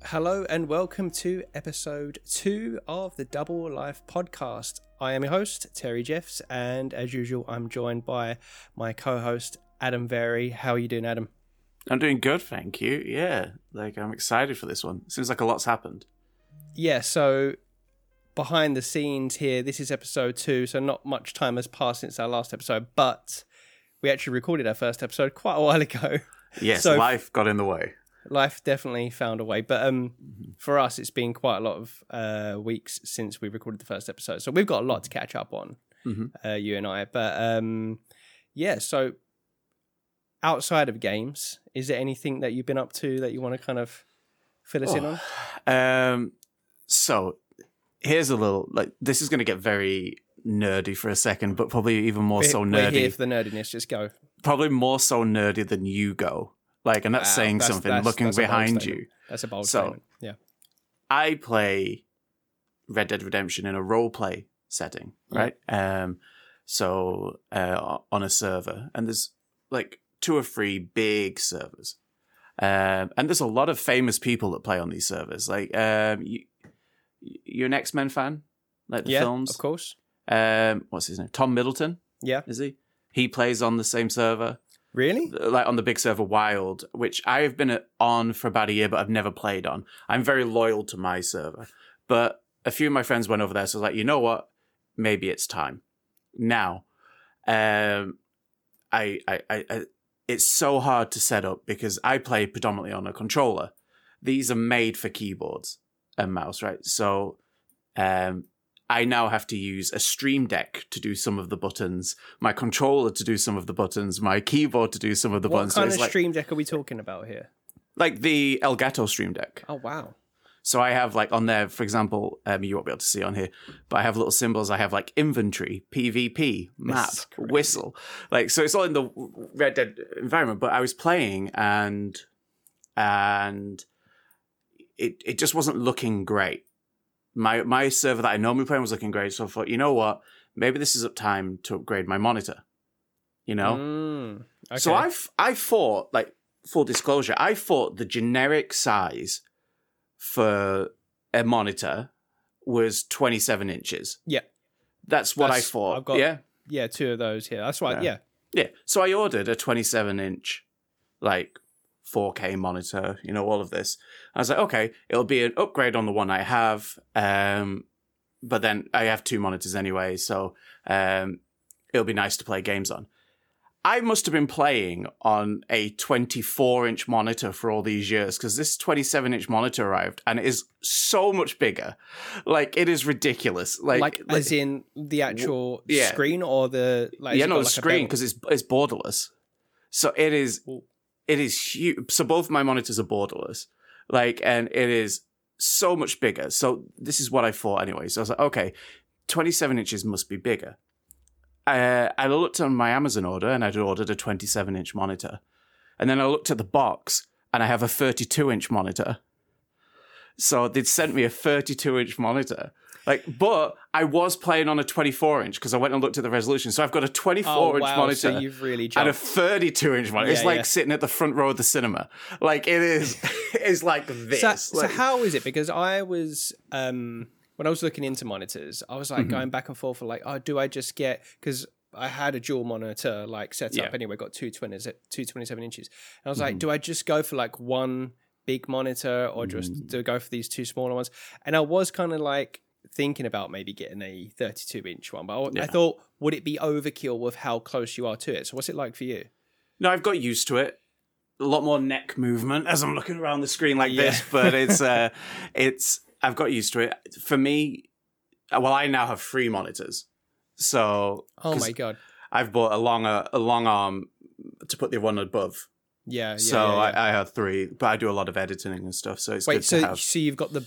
Hello and welcome to episode 2 of the Double Life podcast. I am your host, Terry Jeffs, and as usual, I'm joined by my co-host, Adam Very. How are you doing, Adam? I'm doing good, thank you. Yeah, I'm excited for this one. Seems like a lot's happened. Yeah, so behind the scenes here, this is episode 2, so not much time has passed since our last episode, but we actually recorded our first episode quite a while ago. Yes, so life got in the way. Life definitely found a way, but for us, it's been quite a lot of weeks since we recorded the first episode, so we've got a lot to catch up on, you and I. But yeah, so outside of games, is there anything that you've been up to that you want to kind of fill us in on? So here's a little, this is going to get very nerdy for a second, but probably even more so nerdy. We're here for the nerdiness, just go. Probably more so nerdy than you go. And that's saying something, looking behind you. That's a bold statement. Yeah. I play Red Dead Redemption in a role-play setting, right? So on a server. And there's 2 or 3 big servers. And there's a lot of famous people that play on these servers. You're an X-Men fan? The films? Of course. What's his name? Tom Middleton? Yeah. Is he? He plays on the same server. Really? On the big server Wild, which I have been on for about a year, but I've never played on. I'm very loyal to my server. But a few of my friends went over there, so I was like, you know what? Maybe it's time. Now, it's so hard to set up because I play predominantly on a controller. These are made for keyboards and mouse, right? So I now have to use a Stream Deck to do some of the buttons, my controller to do some of the buttons, my keyboard to do some of the buttons. What kind of Stream Deck are we talking about here? The Elgato Stream Deck. Oh, wow. So I have on there, for example, you won't be able to see on here, but I have little symbols. I have inventory, PvP, map, whistle. So it's all in the Red Dead environment, but I was playing and it just wasn't looking great. My server that I normally play was looking great, so I thought, you know what? Maybe this is up time to upgrade my monitor. Okay. So I thought, full disclosure, I thought the generic size for a monitor was 27 inches. Yeah. That's what I thought. I've got, 2 of those here. That's right, yeah. Yeah. So I ordered a 27-inch, 4K monitor, all of this. I was like, okay, it'll be an upgrade on the one I have, but then I have 2 monitors anyway, so it'll be nice to play games on. I must have been playing on a 24-inch monitor for all these years, because this 27-inch monitor arrived, and it is so much bigger. It is ridiculous. As in the actual screen, or the... the screen, because it's borderless. So it is... Ooh. It is huge. So both my monitors are borderless, and it is so much bigger. So this is what I thought anyway. So I was like, okay, 27 inches must be bigger. I looked on my Amazon order and I'd ordered a 27-inch monitor. And then I looked at the box and I have a 32-inch monitor. So they'd sent me a 32-inch monitor. But I was playing on a 24-inch because I went and looked at the resolution. So I've got a 24-inch monitor, so you've really jumped. And a 32-inch monitor. It's sitting at the front row of the cinema. It is. It's like this. So how is it? Because I was when I was looking into monitors, I was going back and forth for do I just get, because I had a dual monitor set up anyway, got 227 inches. And I was like, do I just go for one big monitor or just to go for these 2 smaller ones? And I was kind of thinking about maybe getting a 32-inch one, but I thought, would it be overkill with how close you are to it? So what's it like for you? No, I've got used to it. A lot more neck movement as I'm looking around the screen this, but I've got used to it. For me, I now have 3 monitors. So, oh my God, I've bought a long arm to put the one above. Yeah. I have 3, but I do a lot of editing and stuff, so it's good to have. So you've got the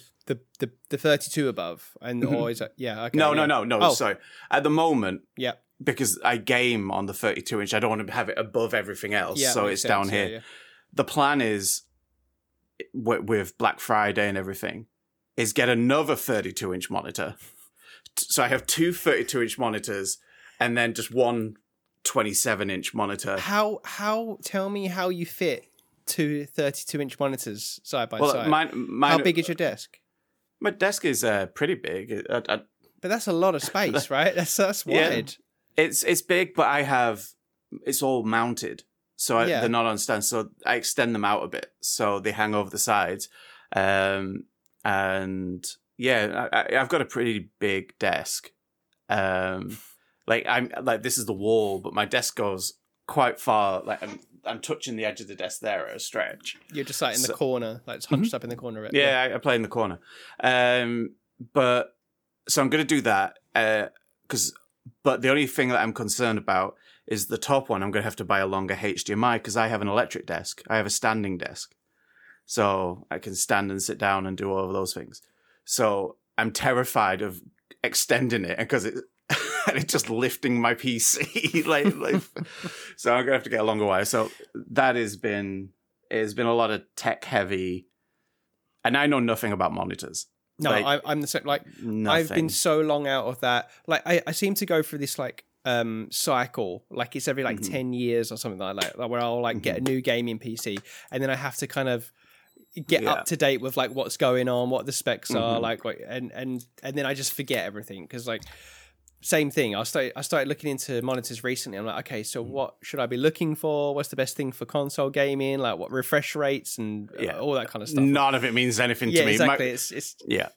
32 above, and or is that okay? No. Sorry. At the moment, yeah, because I game on the 32-inch, I don't want to have it above everything else, so it's down here. Yeah. The plan is, with Black Friday and everything, is get another 32-inch monitor. So I have 2 32-inch monitors, and then just one 27-inch monitor. How? Tell me how you fit two 32-inch monitors side by Well, side. mine, How big is your desk? My desk is pretty big. But that's a lot of space, right? That's wide. Yeah, it's big, but it's all mounted, so they're not on stands. So I extend them out a bit, so they hang over the sides. And yeah, I've got a pretty big desk. This is the wall, but my desk goes quite far. Like I'm touching the edge of the desk there at a stretch. You're just like in the corner, like it's hunched up in the corner. Right? Yeah, I play in the corner. But so I'm going to do that but the only thing that I'm concerned about is the top one. I'm going to have to buy a longer HDMI because I have an electric desk. I have a standing desk, so I can stand and sit down and do all of those things. So I'm terrified of extending it because it's just lifting my PC. So I'm gonna have to get a longer wire. So that has been a lot of tech heavy, and I know nothing about monitors. No, I'm the same. Like nothing. I've been so long out of that. Like I seem to go through this cycle. Like it's every 10 years or something like that, where I'll get a new gaming PC, and then I have to kind of get up to date with like what's going on, what the specs are and then I just forget everything because same thing. I started looking into monitors recently. I'm like, okay, so what should I be looking for? What's the best thing for console gaming? Like what refresh rates and all that kind of stuff. None of it means anything to me. Exactly. It's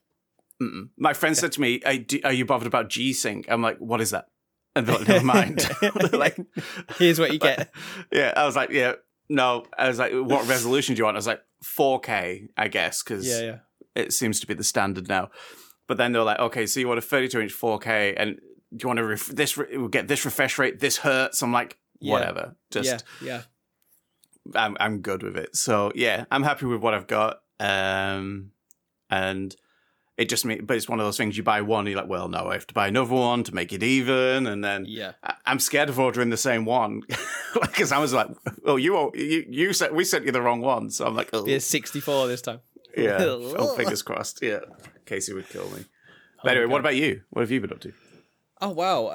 My friend said to me, "Are you bothered about G-Sync?" I'm like, "What is that?" And they're like, "Never mind." Like, here's what you get. Yeah, I was like, "Yeah, no." I was like, "What resolution do you want?" I was like, 4K, I guess, because it seems to be the standard now. But then they were like, "Okay, so you want a 32-inch 4K, and do you want to get this refresh rate, this hertz?" I'm like, whatever. Just I'm good with it. So yeah, I'm happy with what I've got. And it just but it's one of those things you buy one, and you're like, well, no, I have to buy another one to make it even, and then I'm scared of ordering the same one because I was like, oh, you said we sent you the wrong one, so I'm like, oh, it's 64 this time. Yeah, oh, fingers crossed. Yeah, Casey would kill me. But anyway, what about you? What have you been up to? Oh wow,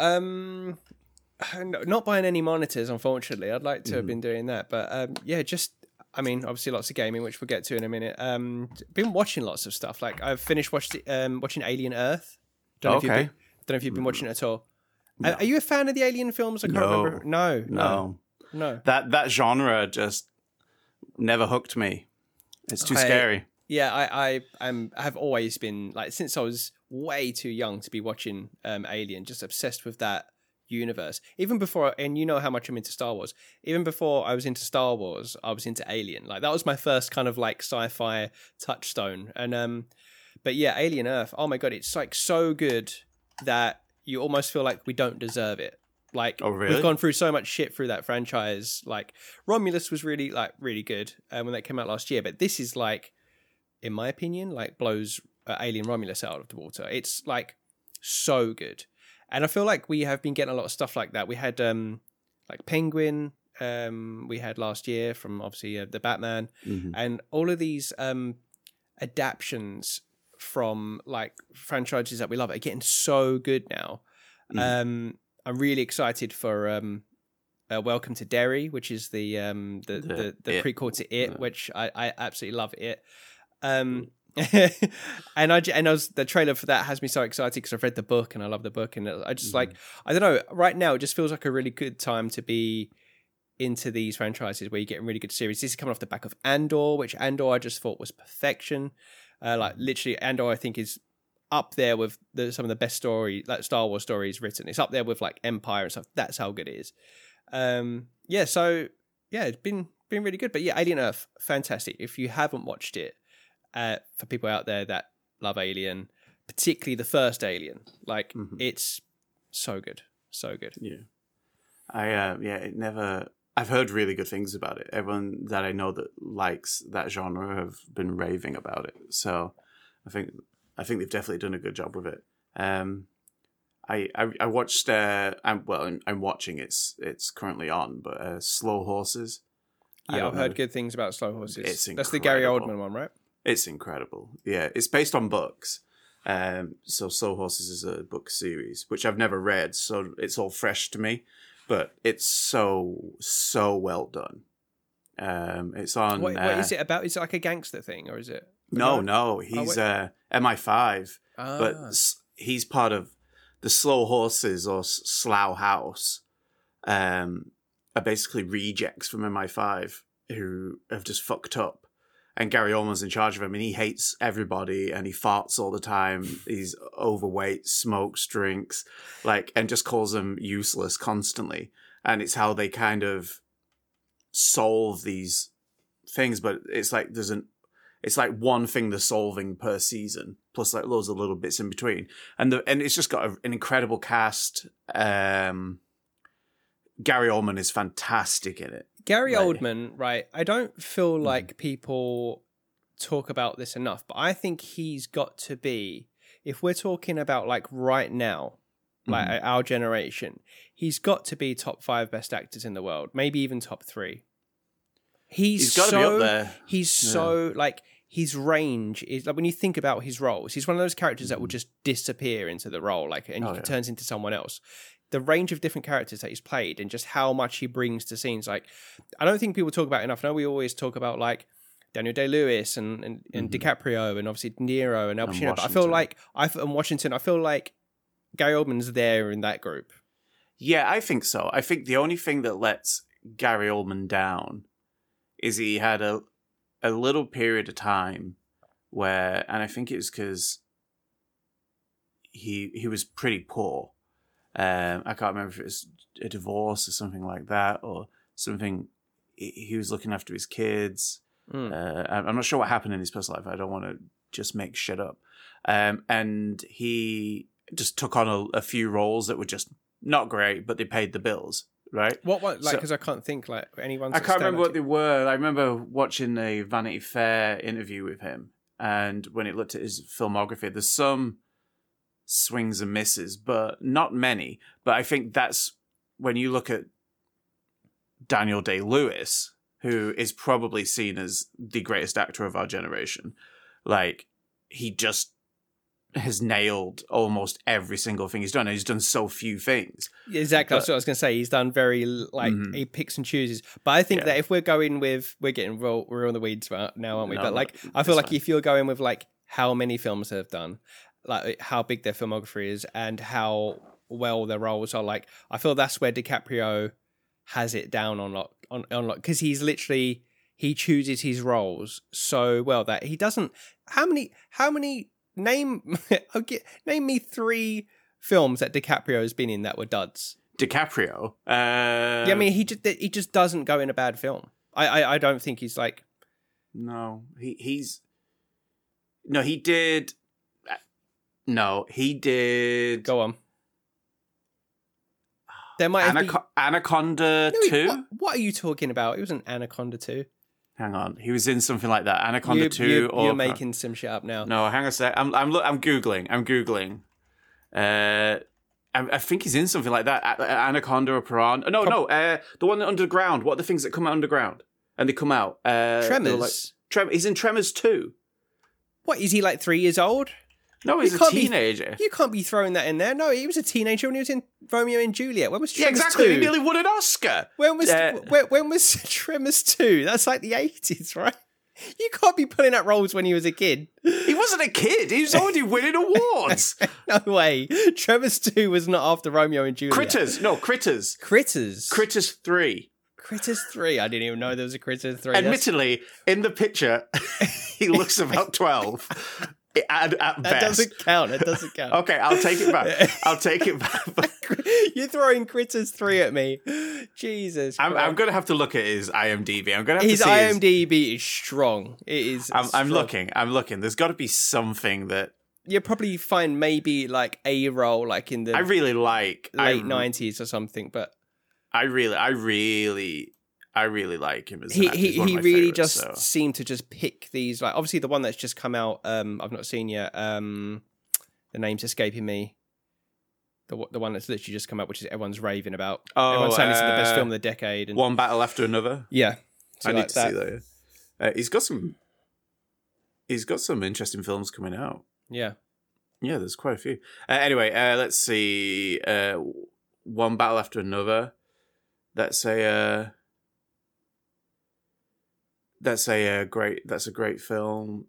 not buying any monitors, unfortunately. I'd like to have been doing that, but obviously lots of gaming, which we'll get to in a minute. Been watching lots of stuff. Like I've finished watching Alien Earth. Don't know if you've been watching it at all. No. Are you a fan of the Alien films? I can't remember. No. That genre just never hooked me. It's too scary. Yeah, I have always been like since I was way too young to be watching Alien, just obsessed with that universe. Even before, and you know how much I'm into Star Wars. Even before I was into Star Wars, I was into Alien. Like that was my first kind of like sci-fi touchstone. And but yeah, Alien Earth. Oh my god, it's like so good that you almost feel like we don't deserve it. Like we've gone through so much shit through that franchise. Like Romulus was really good when that came out last year, but this is like, in my opinion, like blows Alien Romulus out of the water. It's like so good. And I feel like we have been getting a lot of stuff like that. We had like Penguin, we had last year from obviously the Batman, and all of these adaptions from like franchises that we love are getting so good now. I'm really excited for Welcome to Derry, which is the prequel to It, which I absolutely love It. And the trailer for that has me so excited because I've read the book and I love the book, and I just like, I don't know, right now it just feels like a really good time to be into these franchises where you're getting really good series. This is coming off the back of Andor, which Andor I just thought was perfection. Like literally Andor I think is up there with some of the best story, like Star Wars stories written. It's up there with like Empire and stuff. That's how good it is. It's been really good. But yeah, Alien Earth, fantastic. If you haven't watched it, for people out there that love Alien, particularly the first Alien, like it's so good. Yeah. I've heard really good things about it. Everyone that I know that likes that genre have been raving about it. So I think they've definitely done a good job with it. I watched. I'm watching. It's currently on, but Slow Horses. Yeah, I've heard good things about Slow Horses. It's incredible. That's the Gary Oldman one, right? It's incredible. Yeah, it's based on books. So Slow Horses is a book series, which I've never read, so it's all fresh to me. But it's so well done. It's on. What is it about? Is it like a gangster thing, or is it? No. He's MI5, but he's part of the Slow Horses or Slough House. Are basically rejects from MI5 who have just fucked up. And Gary Oldman's in charge of him, and he hates everybody, and he farts all the time. He's overweight, smokes, drinks, and just calls them useless constantly. And it's how they kind of solve these things, but it's like it's like one thing they're solving per season, plus like loads of little bits in between. And it's just got an incredible cast. Gary Oldman is fantastic in it. Gary Oldman, right? I don't feel like people talk about this enough, but I think he's got to be, if we're talking about like right now, like our generation, he's got to be top 5 best actors in the world, maybe even top 3. He's got to be up there. He's so like his range is like when you think about his roles, he's one of those characters that will just disappear into the role, and he turns into someone else. The range of different characters that he's played and just how much he brings to scenes. Like, I don't think people talk about it enough. I know we always talk about like Daniel Day-Lewis and DiCaprio and obviously De Niro and Al Pacino. But I feel like Washington. I feel like Gary Oldman's there in that group. Yeah, I think so. I think the only thing that lets Gary Oldman down is he had a little period of time where, and I think it was because he was pretty poor. I can't remember if it was a divorce or something like that, or something. He was looking after his kids. I'm not sure what happened in his personal life. I don't want to just make shit up. And he just took on a few roles that were just not great, but they paid the bills, right? What like, because I can't think like anyone. I can't remember what they were. I remember watching a Vanity Fair interview with him, and when it looked at his filmography, there's some swings and misses, but not many. But I think that's when you look at Daniel Day-Lewis, who is probably seen as the greatest actor of our generation. Like, he just has nailed almost every single thing he's done, and he's done so few things. Exactly, that's what I was going to say. He's done very, he picks and chooses. But I think that if we're going with, we're on the weeds now, aren't we? No, but like, I feel like if you're going with like how many films they've done, like how big their filmography is and how well their roles are, like I feel that's where DiCaprio has it down on because he's literally, he chooses his roles so well that he doesn't. How many name me 3 films that DiCaprio has been in that were duds. DiCaprio, yeah, I mean he just doesn't go in a bad film. I don't think he's like. No, he did. No, he did. Go on. There might have been... Anaconda 2? What are you talking about? It wasn't Anaconda 2. Hang on. He was in something like that. Anaconda 2 or... You're making some shit up now. No, hang on a sec. I'm Googling. I think he's in something like that. Anaconda or Piranha. No. The one underground. What are the things that come out underground? And they come out. Tremors. He's in Tremors 2. What, is he like 3 years old? No, he's a teenager. You can't be throwing that in there. No, he was a teenager when he was in Romeo and Juliet. When was Tremors 2? Yeah, exactly. He nearly won an Oscar. When was Tremors 2? That's like the 80s, right? You can't be pulling out roles when he was a kid. He wasn't a kid. He was already winning awards. No way. Tremors 2 was not after Romeo and Juliet. Critters. Critters 3. Critters 3. I didn't even know there was a Critters 3. Admittedly, in the picture, he looks about 12. At best. That doesn't count. Okay, I'll take it back. You're throwing Critters 3 at me. Jesus. I'm going to have to look at his IMDb. I'm going to have his to see IMDb is strong. It is. I'm looking. There's got to be something that you'll probably find maybe like a role like in the I really like late 90s or something, but I really like him as he really favorites, just seemed to just pick these, like obviously the one that's just come out I've not seen yet, the name's escaping me, the one that's literally just come out, which is everyone's raving about. Everyone's saying it's the best film of the decade, and One Battle After Another. Yeah, I need to see that. He's got some interesting films coming out. Yeah, there's quite a few. Anyway, let's see. One Battle After Another. That's a That's a great film.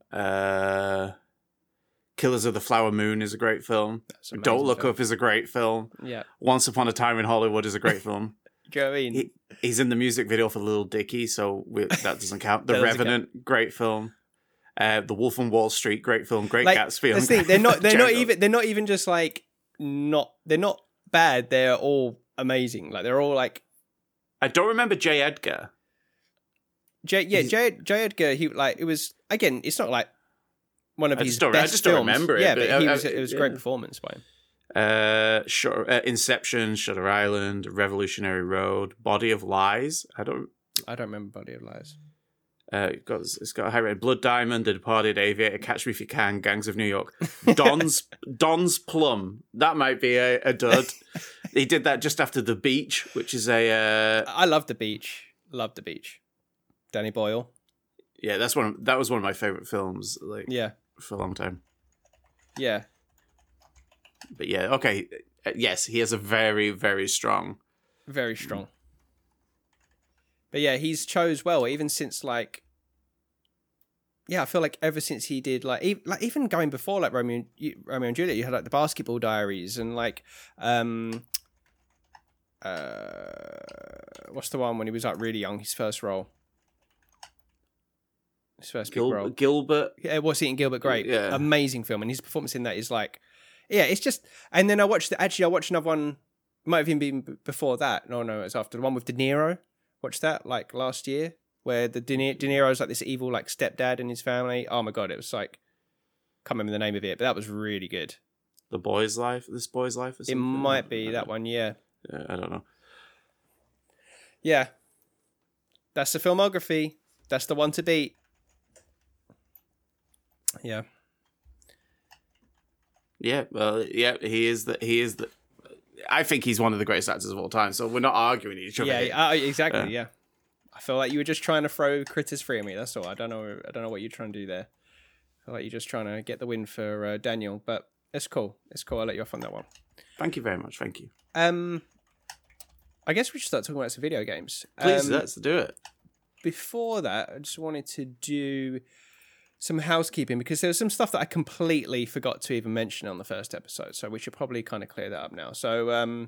Killers of the Flower Moon is a great film. Don't Look Up is a great film. Yeah. Once Upon a Time in Hollywood is a great film. Do you know what I mean? He's in the music video for Little Dicky, so that doesn't count. The Revenant, great film. The Wolf on Wall Street, great film. Great Gatsby. That's the thing. They're not even just like they're not bad. They're all amazing. Like they're all like. I don't remember J. Edgar. J. Edgar. He like it was again. It's not like one of his best films. I just don't remember it. Yeah, but it was a great performance by him. Inception, Shutter Island, Revolutionary Road, Body of Lies. I don't remember Body of Lies. It's got a high rated. Blood Diamond, The Departed, Aviator, Catch Me If You Can, Gangs of New York, Don's Plum. That might be a dud. He did that just after The Beach, which is I love The Beach. Love The Beach. Danny Boyle. Yeah, that was one of my favorite films. Like, yeah, for a long time. Yeah. But yeah, okay. Yes, he has a very, very strong. Very strong. But yeah, he's chose well, even since like... Yeah, I feel like ever since he did, like even going before, like Romeo and Juliet, you had like the Basketball Diaries and like... what's the one when he was like really young, his first role? His first big role. Gilbert. Yeah, was he in Gilbert Grape? Yeah. Amazing film. And his performance in that is like... Yeah, it's just... And then I watched another one, might have even been before that. No, it was after. The one with De Niro. Watched that, like, last year, where the De Niro's like this evil, like, stepdad in his family. Oh, my God, it was like... Can't remember the name of it, but that was really good. This Boy's Life or something? It might be that one, yeah. Yeah, I don't know. Yeah. That's the filmography. That's the one to beat. Yeah. Yeah, well, yeah, he is the. I think he's one of the greatest actors of all time. So we're not arguing each other. Yeah, exactly. Yeah, I feel like you were just trying to throw Critters free at me. That's all. I don't know what you're trying to do there. I feel like you're just trying to get the win for Daniel, but it's cool. It's cool. I'll let you off on that one. Thank you very much. Thank you. I guess we should start talking about some video games. Please, let's do it. Before that, I just wanted to do some housekeeping because there was some stuff that I completely forgot to even mention on the first episode. So we should probably kind of clear that up now. So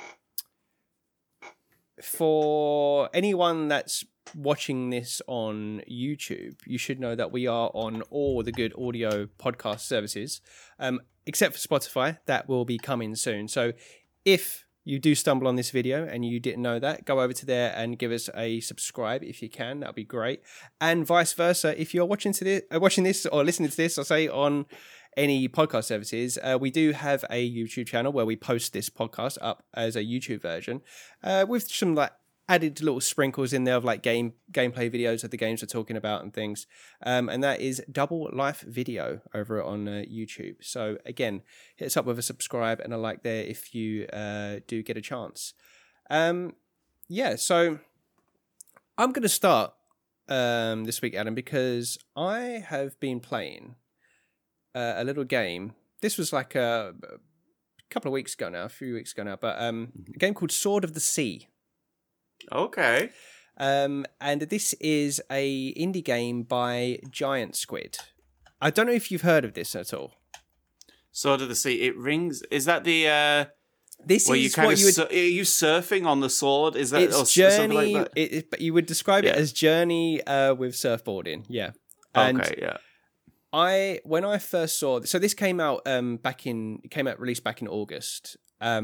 for anyone that's watching this on YouTube, you should know that we are on all the good audio podcast services, except for Spotify. That will be coming soon. So if you do stumble on this video and you didn't know that, go over to there and give us a subscribe if you can. That'd be great. And vice versa, if you're watching this or listening to this, I'll say on any podcast services, we do have a YouTube channel where we post this podcast up as a YouTube version with some like added little sprinkles in there of like gameplay videos of the games we're talking about and things. And that is Double Life Video over on YouTube. So again, hit us up with a subscribe and a like there if you do get a chance. Yeah, so I'm going to start this week, Adam, because I have been playing a little game. This was like a few weeks ago now, but a game called Sword of the Sea. Okay. And this is a indie game by Giant Squid. I don't know if you've heard of this at all. Sword of the Sea. It rings. Is that the? This is what you would. Are you surfing on the sword? Is that it's Journey? Like that? But you would describe it as Journey with surfboarding. Yeah. And okay. Yeah. When I first saw this, so this came out released back in August.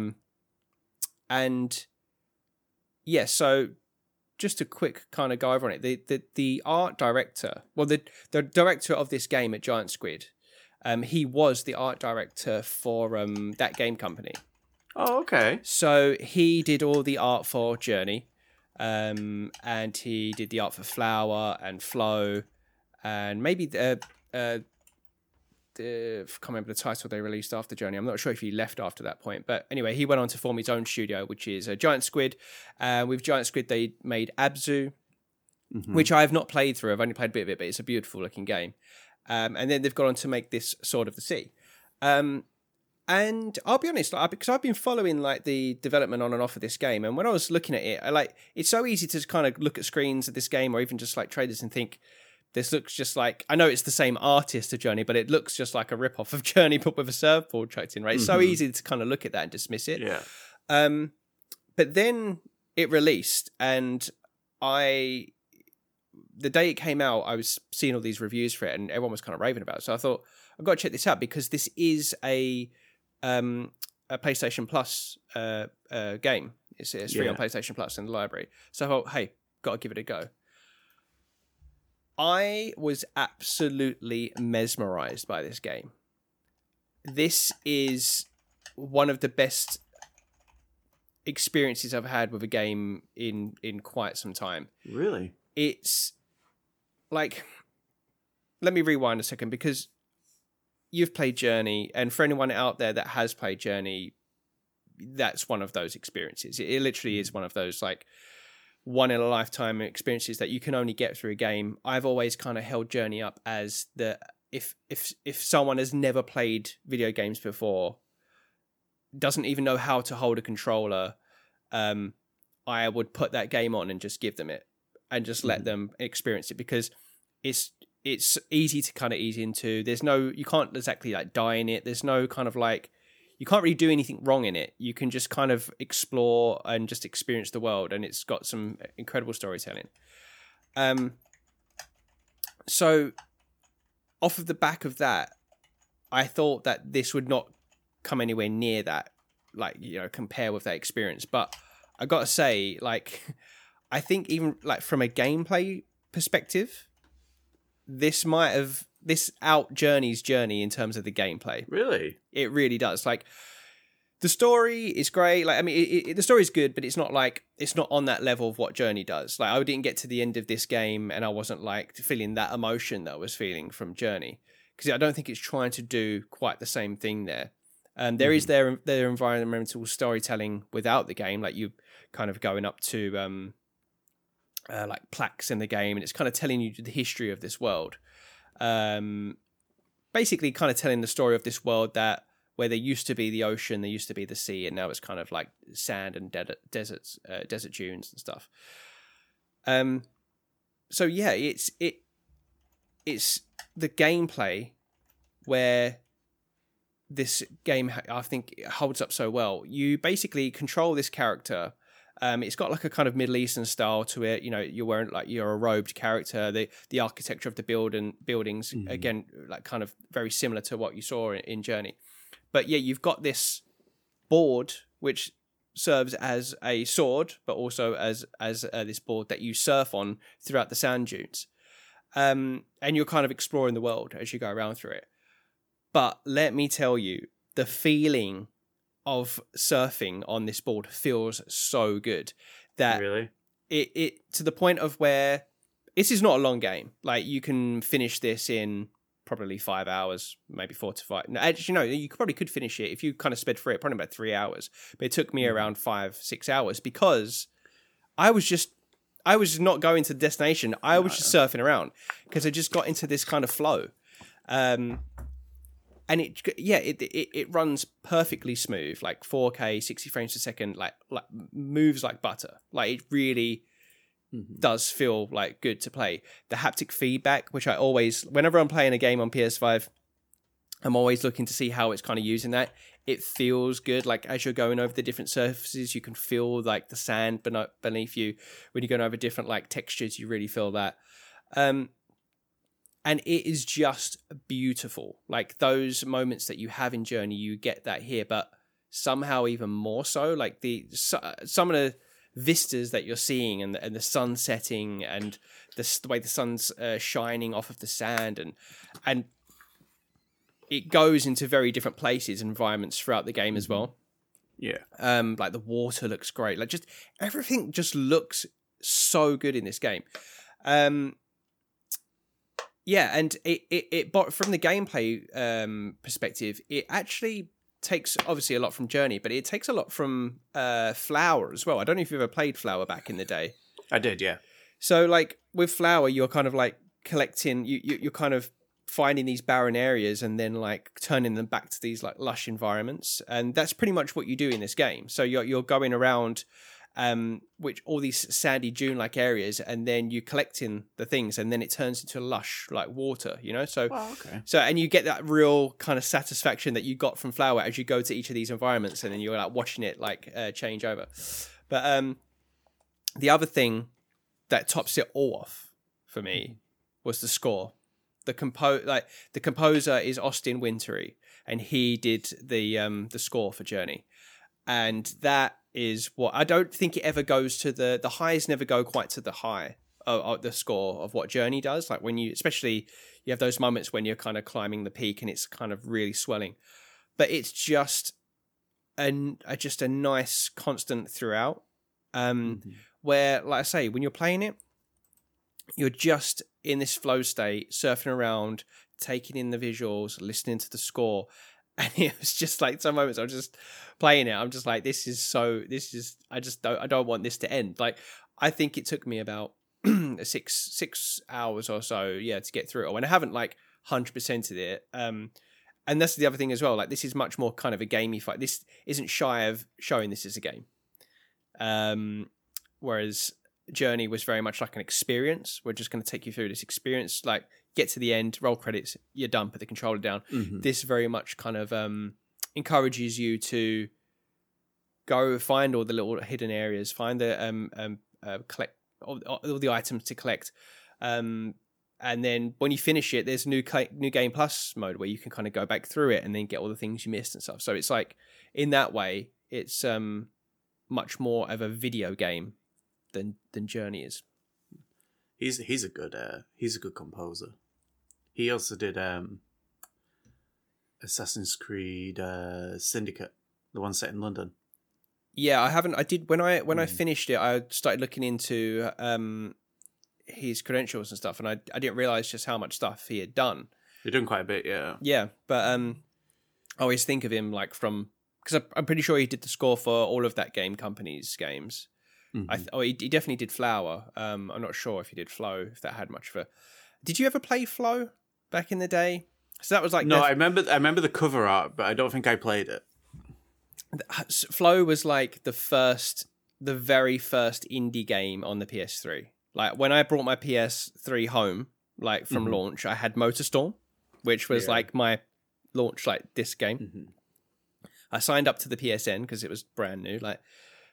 And yeah, so just a quick kind of go over on it. The art director, well, the director of this game at Giant Squid, he was the art director for that game company. Oh, okay. So he did all the art for Journey, and he did the art for Flower and Flow, and maybe I can't remember the title they released after Journey. I'm not sure if he left after that point. But anyway, he went on to form his own studio, which is Giant Squid. With Giant Squid, they made Abzu, which I have not played through. I've only played a bit of it, but it's a beautiful looking game. And then they've gone on to make this Sword of the Sea. And And I'll be honest, like, because I've been following like the development on and off of this game, and when I was looking at it, it's so easy to just kind of look at screens of this game, or even just like trailers, and think this looks just like, I know it's the same artist of Journey, but it looks just like a rip-off of Journey, but with a surfboard tracked in, right? It's so easy to kind of look at that and dismiss it. Yeah. But then it released, and the day it came out, I was seeing all these reviews for it, and everyone was kind of raving about it. So I thought, I've got to check this out, because this is a PlayStation Plus game. It's free on PlayStation Plus in the library. So I thought, hey, got to give it a go. I was absolutely mesmerized by this game. This is one of the best experiences I've had with a game in quite some time. Really? It's like, let me rewind a second, because you've played Journey, and for anyone out there that has played Journey, that's one of those experiences. It literally is one of those like one in a lifetime experiences that you can only get through a game. I've always kind of held Journey up as if someone has never played video games before, doesn't even know how to hold a controller, I would put that game on and just give them it and just let them experience it, because it's easy to kind of ease into. You can't exactly like die in it. There's no kind of like, you can't really do anything wrong in it. You can just kind of explore and just experience the world, and it's got some incredible storytelling. So off of the back of that, I thought that this would not come anywhere near that, like, you know, compare with that experience. But I gotta say, like, I think even like from a gameplay perspective, this out Journey's Journey in terms of the gameplay. Really? It really does. Like, the story is great. Like, I mean, the story is good, but it's not on that level of what Journey does. Like, I didn't get to the end of this game and I wasn't like feeling that emotion that I was feeling from Journey, because I don't think it's trying to do quite the same thing there. There is their environmental storytelling without the game, like you kind of going up to like plaques in the game, and it's kind of telling you the history of this world. Basically kind of telling the story of this world that where there used to be the ocean, there used to be the sea, and now it's kind of like sand and desert dunes and stuff. So yeah, it's the gameplay where this game, I think, holds up so well. You basically control this character. It's got like a kind of Middle Eastern style to it. You know, you're a robed character. The architecture of the buildings, again, like kind of very similar to what you saw in Journey. But yeah, you've got this board which serves as a sword, but also as this board that you surf on throughout the sand dunes. And you're kind of exploring the world as you go around through it. But let me tell you, the feeling of surfing on this board feels so good that really it to the point of where this is not a long game. Like, you can finish this in probably 5 hours, maybe 4 to 5. No, actually, no, you probably could finish it if you kind of sped through it, probably about 3 hours. But it took me around 5-6 hours, because I was not going to the destination. I was just surfing around because I just got into this kind of flow. And it runs perfectly smooth, like 4K, 60 frames per second, like moves like butter. Like, it really does feel like good to play. The haptic feedback, which I always, whenever I'm playing a game on PS5, I'm always looking to see how it's kind of using that. It feels good. Like, as you're going over the different surfaces, you can feel like the sand beneath you. When you're going over different like textures, you really feel that. And it is just beautiful. Like, those moments that you have in Journey, you get that here, but somehow even more so. Like, some of the vistas that you're seeing, and the sun setting, and the way the sun's shining off of the sand, and it goes into very different places and environments throughout the game as well. Yeah. Like, the water looks great. Like, just everything just looks so good in this game. Yeah, and it but from the gameplay perspective, it actually takes obviously a lot from Journey, but it takes a lot from Flower as well. I don't know if you've ever played Flower back in the day. I did, yeah. So, like, with Flower, you're kind of like collecting. You're kind of finding these barren areas and then like turning them back to these like lush environments, and that's pretty much what you do in this game. So you're going around which all these sandy dune like areas, and then you collecting the things, and then it turns into lush like water, you know. So so and you get that real kind of satisfaction that you got from Flower as you go to each of these environments, and then you're like watching it like change over. But the other thing that tops it all off for me was the score. The composer is Austin Wintory, and he did the score for Journey, and that is what I don't think it ever goes to the highs never go quite to the high of the score of what Journey does. Like when especially you have those moments when you're kind of climbing the peak and it's kind of really swelling, but it's just a nice constant throughout. Where, like I say, when you're playing it, you're just in this flow state, surfing around, taking in the visuals, listening to the score. And it was just like some moments I was just playing it. I'm just like, I don't want this to end. Like, I think it took me about 6 hours or so, to get through it. And I haven't like 100%ed it. And that's the other thing as well. Like, this is much more kind of a gamey fight. This isn't shy of showing this as a game. Whereas Journey was very much like an experience. We're just going to take you through this experience, like get to the end, roll credits, you're done, put the controller down. This very much kind of encourages you to go find all the little hidden areas, find the collect all the items to collect, and then when you finish it, there's new game plus mode where you can kind of go back through it and then get all the things you missed and stuff. So it's like, in that way, it's much more of a video game than Journey is. He's a good composer. He also did Assassin's Creed Syndicate, the one set in London. Yeah, I haven't. I did when I finished it. I started looking into his credentials and stuff, and I didn't realize just how much stuff he had done. He'd done quite a bit, yeah. Yeah, but I always think of him like because I'm pretty sure he did the score for all of that game company's games. He definitely did Flower. I'm not sure if he did Flow, if that had much of a... Did you ever play Flow back in the day? So that was like... No, I remember the cover art, but I don't think I played it. Flow was like the very first indie game on the PS3. Like when I brought my PS3 home, like from launch, I had MotorStorm, which was like my launch, like this game. I signed up to the PSN because it was brand new, like,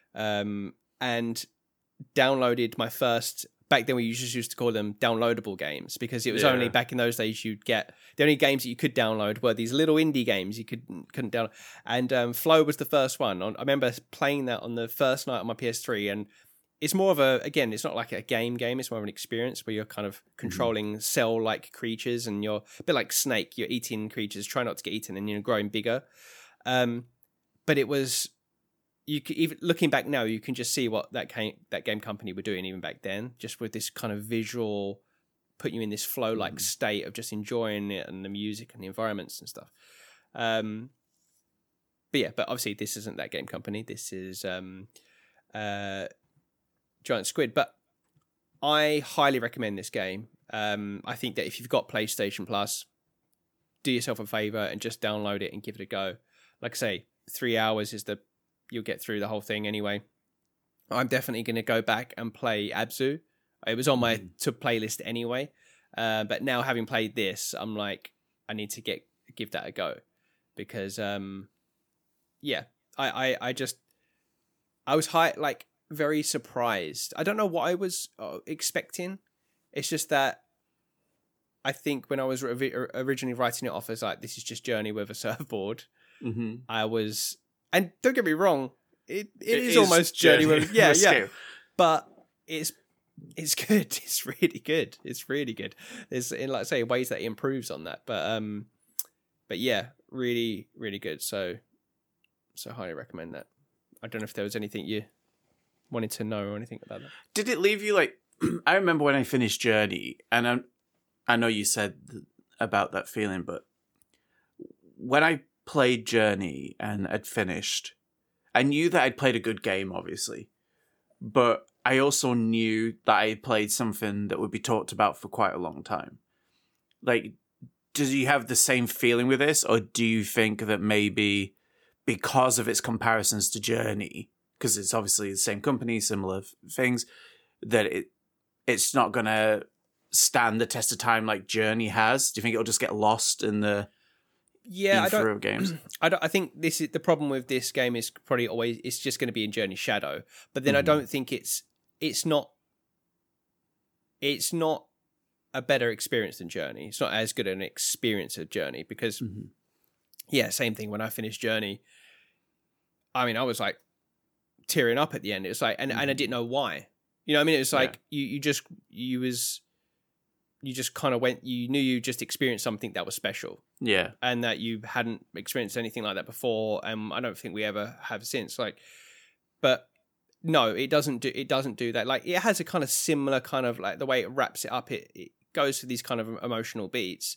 and downloaded my first. Back then, we just used to call them downloadable games because it was only back in those days you'd get the only games that you could download were these little indie games you couldn't download. And Flow was the first one. I remember playing that on the first night on my PS3, and it's more of it's not like a game. It's more of an experience where you're kind of controlling cell-like creatures, and you're a bit like Snake. You're eating creatures, try not to get eaten, and you're growing bigger. But it was. Even looking back now, you can just see what that game company were doing even back then, just with this kind of visual, putting you in this flow-like state of just enjoying it and the music and the environments and stuff. But obviously this isn't that game company. This is Giant Squid. But I highly recommend this game. I think that if you've got PlayStation Plus, do yourself a favor and just download it and give it a go. Like I say, 3 hours is you'll get through the whole thing anyway. I'm definitely going to go back and play Abzu. It was on my to playlist anyway. But now having played this, I'm like, I need to give that a go. Because, I was very surprised. I don't know what I was expecting. It's just that I think when I was originally writing it off as like, this is just Journey with a surfboard, I was... And don't get me wrong, it is almost Journey with but it's good. It's really good. It's really good. There's ways that it improves on that, but yeah, really really good. So highly recommend that. I don't know if there was anything you wanted to know or anything about that. Did it leave you like? I remember when I finished Journey, and I know you said about that feeling, but when I played Journey and had finished, I knew that I'd played a good game, obviously, but I also knew that I played something that would be talked about for quite a long time. Like, do you have the same feeling with this, or do you think that maybe because of its comparisons to Journey, because it's obviously the same company, similar things, that it's not going to stand the test of time like Journey has? Do you think it'll just get lost in the ether of games? I think this is the problem with this game is probably always it's just going to be in Journey Shadow, but then I don't think it's not a better experience than Journey. It's not as good an experience as Journey because, same thing. When I finished Journey, I mean, I was like tearing up at the end. It was like, and I didn't know why. You know what I mean? It was like you just kind of went. You knew you just experienced something that was special. Yeah, and that you hadn't experienced anything like that before. I don't think we ever have since. Like, but. No, it doesn't do that. Like, it has a kind of similar kind of like the way it wraps it up. It goes for these kind of emotional beats,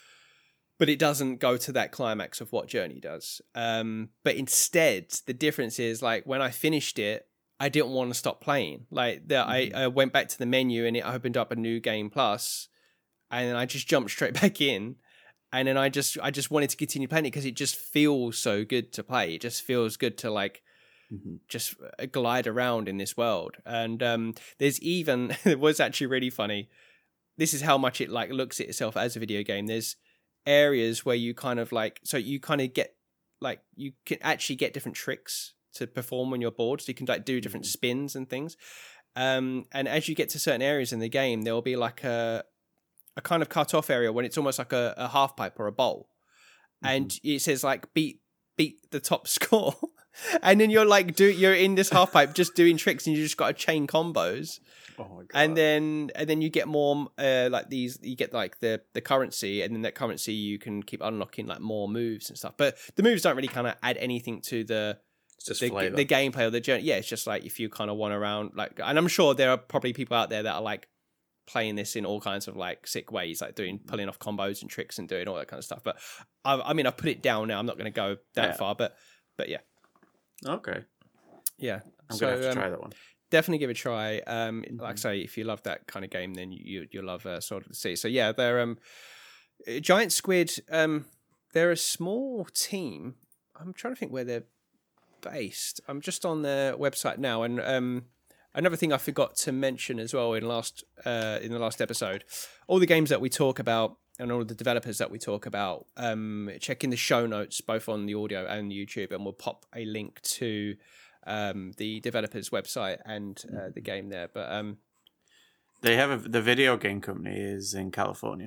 but it doesn't go to that climax of what Journey does. But instead, the difference is like when I finished it, I didn't want to stop playing. Like I went back to the menu and it opened up a new game plus, and then I just jumped straight back in. And then I just wanted to continue playing it because it just feels so good to play. It just feels good to like, just glide around in this world. And there's even it was actually really funny. This is how much it like looks at itself as a video game. There's areas where you kind of like, so you kind of get like, you can actually get different tricks to perform when you're bored, so you can like do different spins and things. And as you get to certain areas in the game, there will be like a kind of cut off area when it's almost like a half pipe or a bowl, and it says like beat the top score. And then you're like, you're in this half pipe just doing tricks, and you just got to chain combos. Oh my god! And then you get more like these. You get like the currency, and then that currency you can keep unlocking like more moves and stuff. But the moves don't really kind of add anything to the gameplay or the journey. Yeah, it's just like if you kind of want around like, and I'm sure there are probably people out there that are like playing this in all kinds of like sick ways, like pulling off combos and tricks and doing all that kind of stuff. But I mean, I put it down now. I'm not going to go that far, but yeah. Okay. Yeah. I'm going to have to try that one. Definitely give it a try. Like I say, if you love that kind of game, then you'll love Sword of the Sea. So yeah, they're Giant Squid. They're a small team. I'm trying to think where they're based. I'm just on their website now, and another thing I forgot to mention as well in the last episode, all the games that we talk about and all the developers that we talk about, check in the show notes, both on the audio and YouTube, and we'll pop a link to the developers' website and the game there. But they have the video game company is in California.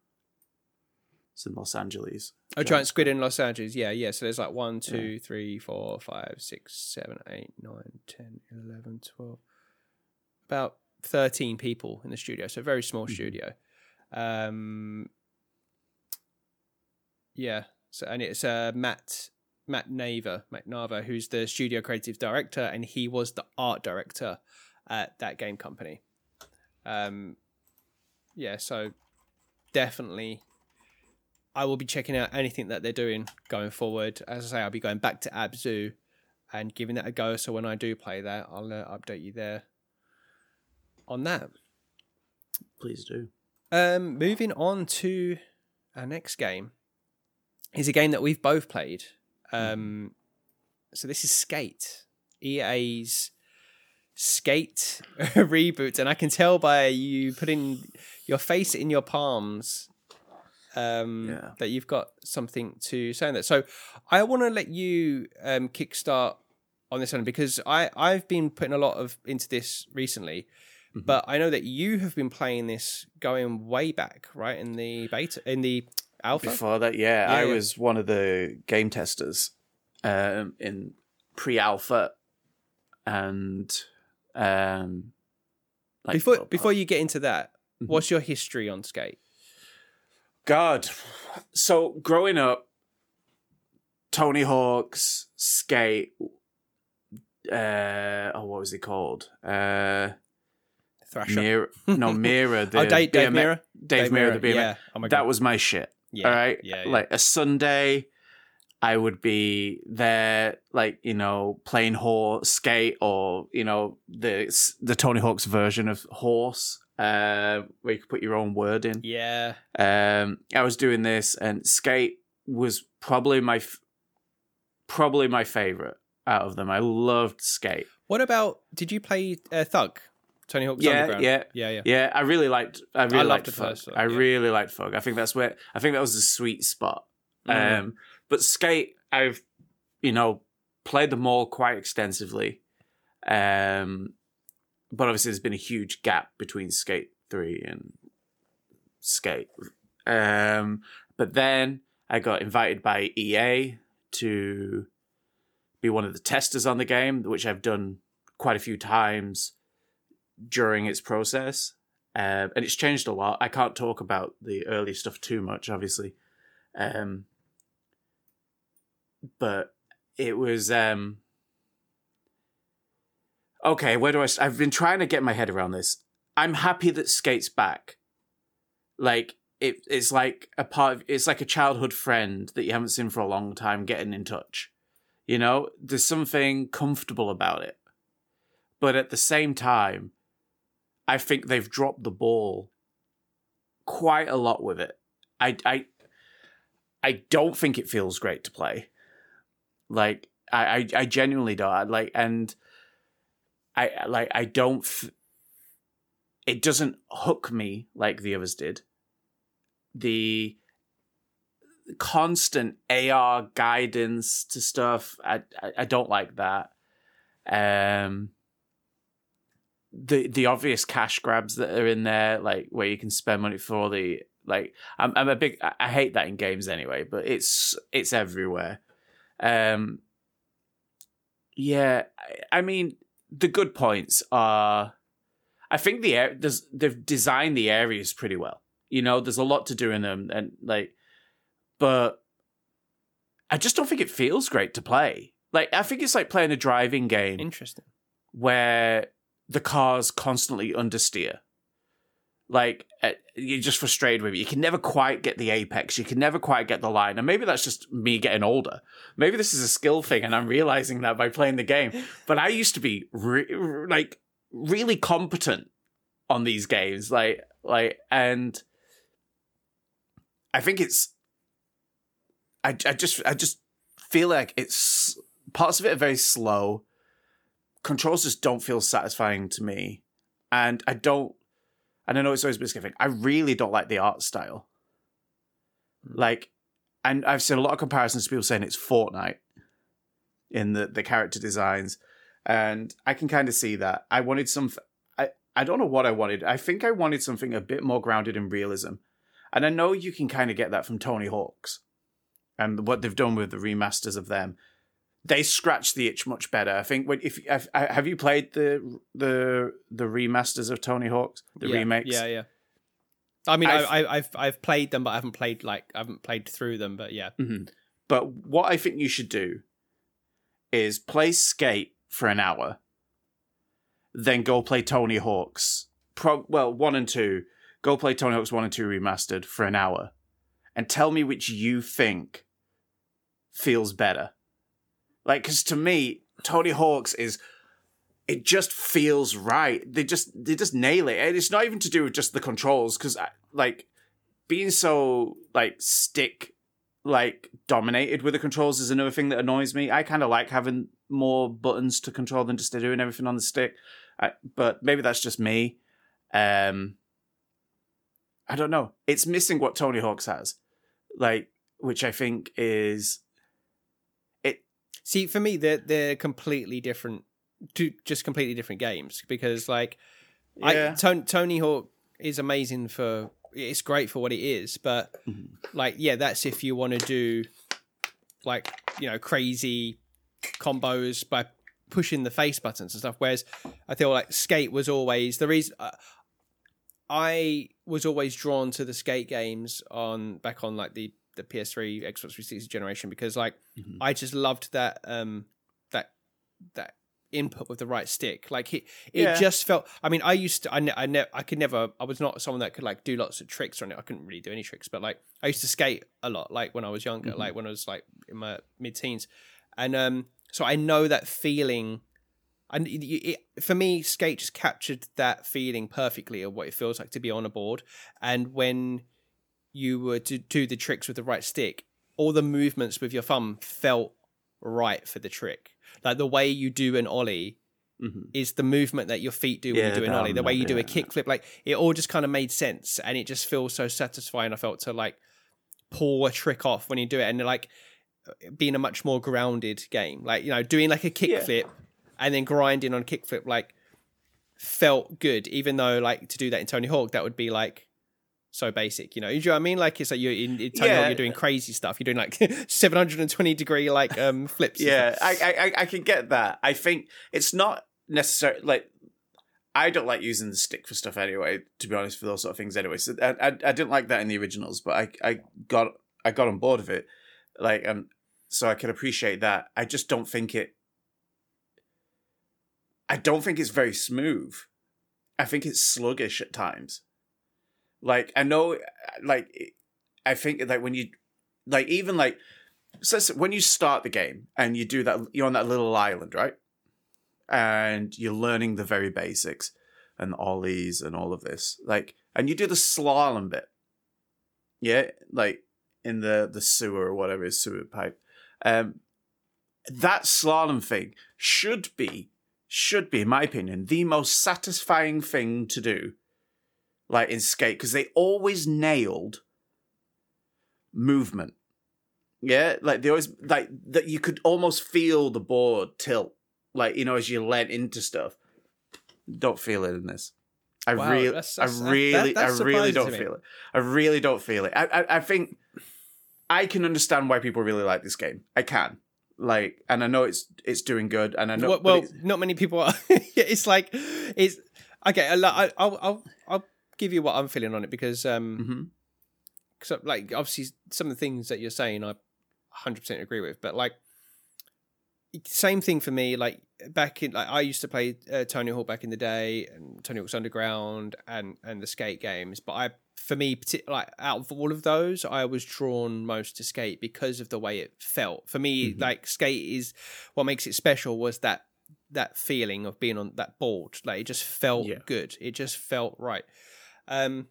It's in Los Angeles. Oh, Giant Squid in Los Angeles. Yeah. So there's like 1, 2, 3, 4, 5, 6, 7, 8, 9, 10, 11, 12. About 13 people in the studio. So a very small studio. Yeah. So, and it's Matt Nava, who's the studio creative director, and he was the art director at that game company. Yeah, so definitely I will be checking out anything that they're doing going forward. As I say, I'll be going back to Abzu and giving that a go. So when I do play that, I'll update you there on that. Please do. Moving on to our next game is a game that we've both played. So this is Skate, EA's Skate reboot, and I can tell by you putting your face in your palms that you've got something to say on that. So I want to let you kickstart on this one, because I've been putting a lot into this recently. But I know that you have been playing this going way back, right? In the beta, in the alpha? Before that, I was one of the game testers in pre-alpha and before you get into that, what's your history on Skate? God. So growing up, Tony Hawk's Skate, what was he called? Thrasher. Mira. Dave Mira. Dave Mira, the BMX. Yeah. Oh my God. That was my shit. Yeah. All right. Yeah. Like a Sunday, I would be there, like, playing Skate, or, the Tony Hawk's version of Horse. where you could put your own word in. Yeah. I was doing this, and Skate was probably my favorite out of them. I loved Skate. What about? Did you play Thug? Tony Hawk's Underground. Yeah. I really liked Thug. I really liked Thug. I think that was the sweet spot. But Skate, I've played them all quite extensively. But obviously there's been a huge gap between Skate 3 and Skate. But then I got invited by EA to be one of the testers on the game, which I've done quite a few times during its process. And it's changed a lot. I can't talk about the early stuff too much, obviously. But it was... Okay, where do I... I've been trying to get my head around this. I'm happy that Skate's back. Like, it's like a part of... It's like a childhood friend that you haven't seen for a long time getting in touch. You know? There's something comfortable about it. But at the same time, I think they've dropped the ball quite a lot with it. I don't think it feels great to play. Like, I genuinely don't. I don't... It doesn't hook me like the others did. The constant AR guidance to stuff, I don't like that. The obvious cash grabs that are in there, like where you can spend money for the... Like, I'm a big... I hate that in games anyway, but it's everywhere. Yeah, I mean... The good points are, I think they've designed the areas pretty well. You know, there's a lot to do in them, and but I just don't think it feels great to play. Like, I think it's like playing a driving game. Interesting. Where the cars constantly understeer. Like, you're just frustrated with it. You can never quite get the apex. You can never quite get the line. And maybe that's just me getting older. Maybe this is a skill thing, and I'm realizing that by playing the game. But I used to be really competent on these games. And I think it's... I just feel like it's... Parts of it are very slow. Controls just don't feel satisfying to me. And I don't... And I know it's always a bit scary. I really don't like the art style. Like, and I've seen a lot of comparisons to people saying it's Fortnite in the character designs. And I can kind of see that. I wanted I don't know what I wanted. I think I wanted something a bit more grounded in realism. And I know you can kind of get that from Tony Hawk's and what they've done with the remasters of them. They scratch the itch much better. I think have you played the remasters of Tony Hawk's, remakes? Yeah. I mean, I've played them, but I haven't played through them. But yeah. Mm-hmm. But what I think you should do is play Skate for an hour, then go play Tony Hawk's. 1 and 2. Go play Tony Hawk's 1 and 2 remastered for an hour, and tell me which you think feels better. Like, because to me, Tony Hawk's it just feels right. They just nail it. And it's not even to do with just the controls, because, like, being so, like, dominated with the controls is another thing that annoys me. I kind of like having more buttons to control than just doing everything on the stick. But maybe that's just me. I don't know. It's missing what Tony Hawk's has. Like, which I think is... See, for me, they're completely different, completely different games, because like, Tony Hawk is amazing it's great for what it is, but like, yeah, that's if you want to do like, you know, crazy combos by pushing the face buttons and stuff. Whereas I feel like Skate was always the reason I was always drawn to the Skate games back on like the PS3, Xbox 360 generation, because like I just loved that that input with the right stick. Like it just felt. I mean, I used to. I could never. I was not someone that could like do lots of tricks on it. I couldn't really do any tricks, but like I used to skate a lot. Like when I was younger, like when I was like in my mid-teens, and so I know that feeling. And for me, Skate just captured that feeling perfectly of what it feels like to be on a board. And when you were to do the tricks with the right stick, all the movements with your thumb felt right for the trick. Like the way you do an ollie is the movement that your feet do when you do an ollie. The way you do a kickflip, like it all just kind of made sense, and it just feels so satisfying. I felt to like pull a trick off when you do it, and like being a much more grounded game, like doing like a kickflip and then grinding on a kickflip, like felt good. Even though like to do that in Tony Hawk, that would be like so basic, you know what I mean? Like it's like you're in Tony Hawk, you're doing crazy stuff. You're doing like 720 degree like flips. Yeah, I can get that. I think it's not necessarily like I don't like using the stick for stuff anyway. To be honest, for those sort of things anyway. So I didn't like that in the originals, but I got on board with it. Like so I can appreciate that. I just don't think it's very smooth. I think it's sluggish at times. Like, I know, like, I think that when you, like, even like, so when you start the game and you do that, you're on that little island, right? And you're learning the very basics and ollies and all of this. Like, and you do the slalom bit. Yeah? Like, in the sewer or whatever it is, sewer pipe. That slalom thing should be, in my opinion, the most satisfying thing to do. Like in Skate, because they always nailed movement. Yeah, like they always like that. You could almost feel the board tilt, like as you leant into stuff. Don't feel it in this. I really don't feel it. I really don't feel it. I think I can understand why people really like this game. I can. Like, and I know it's doing good, and I know. Well, not many people are. It's like it's okay. I'll give you what I'm feeling on it because like obviously some of the things that you're saying I 100% agree with, but like same thing for me. Like back in like I used to play Tony Hawk back in the day, and Tony Hawk's Underground and the Skate games, but for me, like out of all of those, I was drawn most to Skate because of the way it felt. For me, like Skate is what makes it special was that feeling of being on that board. Like it just felt good. It just felt right. And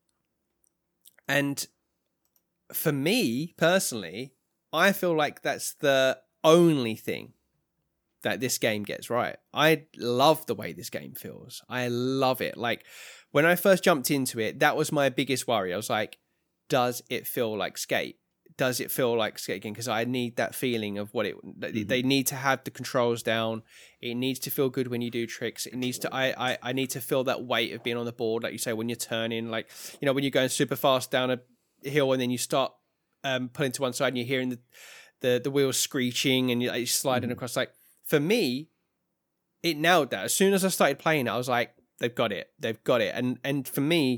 for me personally, I feel like that's the only thing that this game gets right. I love the way this game feels. I love it. Like when I first jumped into it, that was my biggest worry. I was like, does it feel like Skate? Does it feel like Skate again? Because I need that feeling of what they need to have the controls down. It needs to feel good when you do tricks. It needs to. I need to feel that weight of being on the board, like you say, when you're turning, like when you're going super fast down a hill and then you start pulling to one side and you're hearing the wheels screeching and you're sliding across. Like for me, it nailed that. As soon as I started playing it, I was like, they've got it. And for me.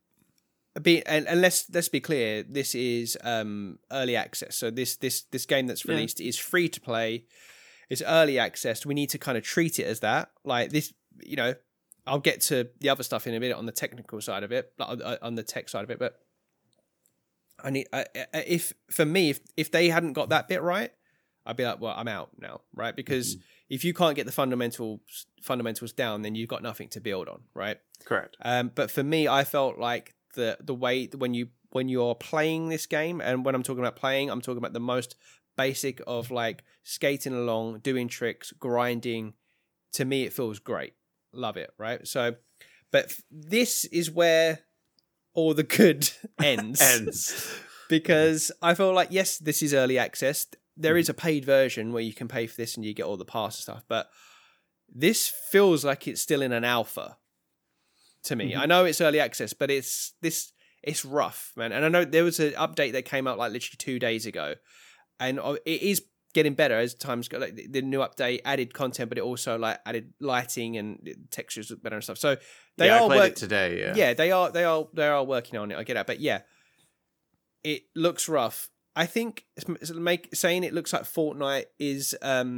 And let's be clear, this is early access. So this game that's released is free to play. It's early access. We need to kind of treat it as that. Like this, I'll get to the other stuff in a minute on the technical side of it, on the tech side of it. But I need if they hadn't got that bit right, I'd be like, well, I'm out now, right? Because if you can't get the fundamentals down, then you've got nothing to build on, right? Correct. But for me, I felt like the way when you're playing this game, and when I'm talking about playing, I'm talking about the most basic of like skating along, doing tricks, grinding. To me, it feels great. Love it, right? So, but this is where all the good ends. Because I feel like, yes, this is early access. There is a paid version where you can pay for this and you get all the pass and stuff, but this feels like it's still in an alpha. To me, I know it's early access, but it's rough, man. And I know there was an update that came out like literally 2 days ago, and it is getting better as times go. Like the new update added content, but it also like added lighting and textures look better and stuff. So they are I played it today. Yeah, they are working on it. I get that, but yeah, it looks rough. I think saying it looks like Fortnite is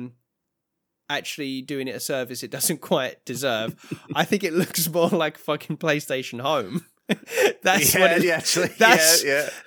actually doing it a service it doesn't quite deserve. I think it looks more like fucking PlayStation Home. That's what it actually.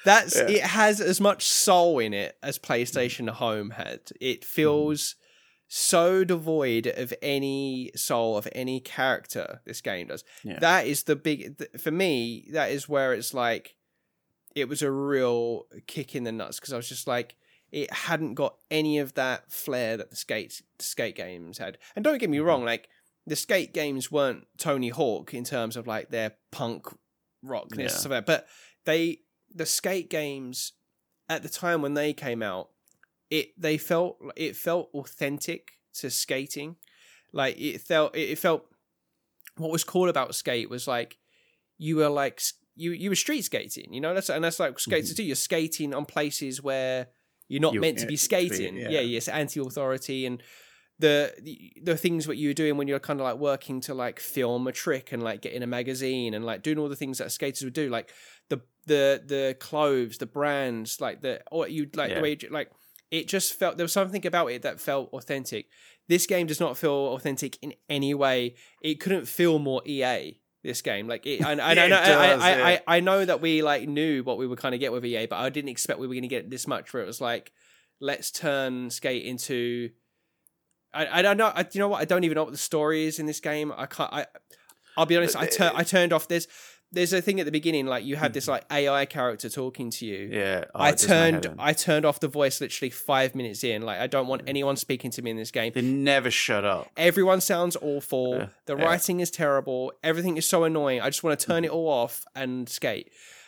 It has as much soul in it as PlayStation Home had. It feels so devoid of any soul, of any character. This game does. Yeah. That is the big for me. That is where it's like it was a real kick in the nuts, because I was just like, it hadn't got any of that flair that the skate games had. And don't get me wrong, like the skate games weren't Tony Hawk in terms of like their punk rockness and stuff like that, but the skate games at the time when they came out, it felt authentic to skating. Like it felt what was cool about skate was like you were like you were street skating, you know. That's like skaters do. You're skating on places where you're not meant to be skating. It's anti-authority, and the things what you were doing when you're kind of like working to like film a trick and like get in a magazine and like doing all the things that skaters would do, like the clothes, the brands, like the way you like it just felt, there was something about it that felt authentic. This game does not feel authentic in any way. It couldn't feel more EA. This game, like it, I know that we like knew what we were kind of get with EA, but I didn't expect we were going to get this much. Where it was like, let's turn skate into. I don't know. You know what? I don't even know what the story is in this game. I can't. I'll be honest. I turned off. There's a thing at the beginning, like you have this like AI character talking to you. Yeah. I turned off the voice literally 5 minutes in. Like I don't want anyone speaking to me in this game. They never shut up. Everyone sounds awful. The writing is terrible. Everything is so annoying. I just want to turn it all off and skate.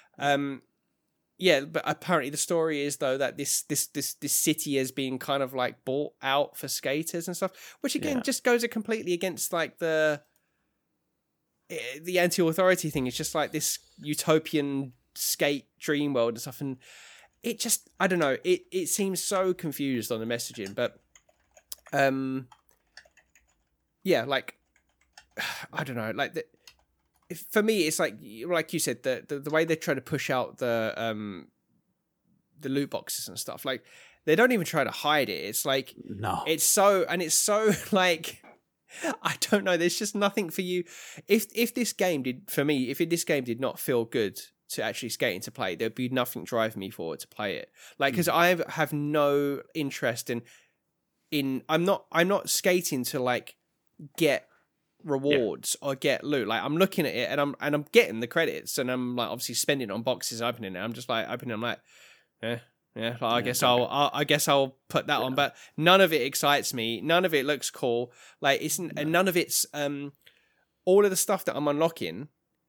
But apparently the story is though that this city has been kind of like bought out for skaters and stuff, which again just goes completely against like the anti-authority thing. Is just like this utopian skate dream world and stuff, and it just, I don't know, it seems so confused on the messaging, but like I don't know, like for me it's like you said, the way they try to push out the loot boxes and stuff, like they don't even try to hide it. It's like it's so like, I don't know. There's just nothing for you. If this game did not feel good to actually skate into play, there'd be nothing driving me forward to play it. Like, because I have no interest in I'm not skating to like get rewards or get loot. Like I'm looking at it and I'm getting the credits and I'm like obviously spending it on boxes, opening it. I'm just like opening. I'm like, yeah, I guess I'll put that on, but none of it excites me. None of it looks cool. Like none of it's all of the stuff that I'm unlocking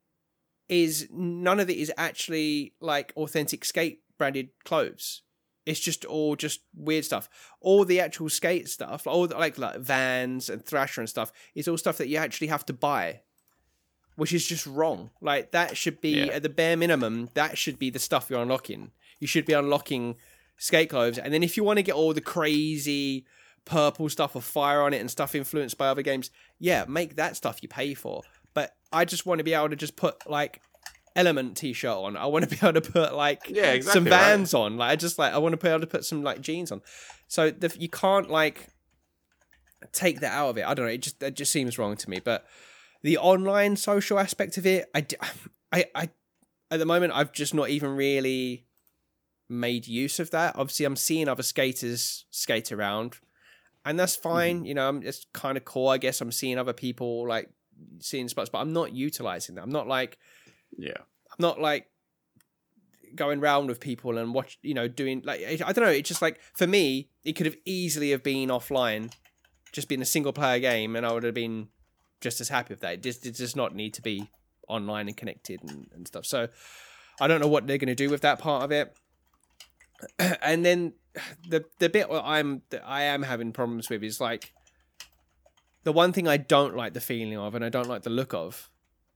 none of it is actually like authentic skate branded clothes. It's just all just weird stuff. All the actual skate stuff, all like Vans and Thrasher and stuff, is all stuff that you actually have to buy, which is just wrong. Like that should be at the bare minimum. That should be the stuff you're unlocking. You should be unlocking skate clothes, and then if you want to get all the crazy purple stuff with fire on it and stuff influenced by other games, make that stuff you pay for. But I just want to be able to just put like Element t-shirt on. I want to be able to put like some Vans on. Like I want to be able to put some like jeans on. So you can't like take that out of it. I don't know. It just seems wrong to me. But the online social aspect of it, I at the moment I've just not even really made use of that. Obviously, I'm seeing other skaters skate around, and that's fine. Mm-hmm. You know, it's kind of cool. I guess I'm seeing other people like seeing spots, but I'm not utilizing that. I'm not like, I'm not like going around with people and watch, doing like, I don't know. It's just like, for me, it could have easily have been offline, just been a single player game, and I would have been just as happy with that. It does not need to be online and connected and stuff. So I don't know what they're going to do with that part of it. And then the bit that I am having problems with is like, the one thing I don't like the feeling of, and I don't like the look of,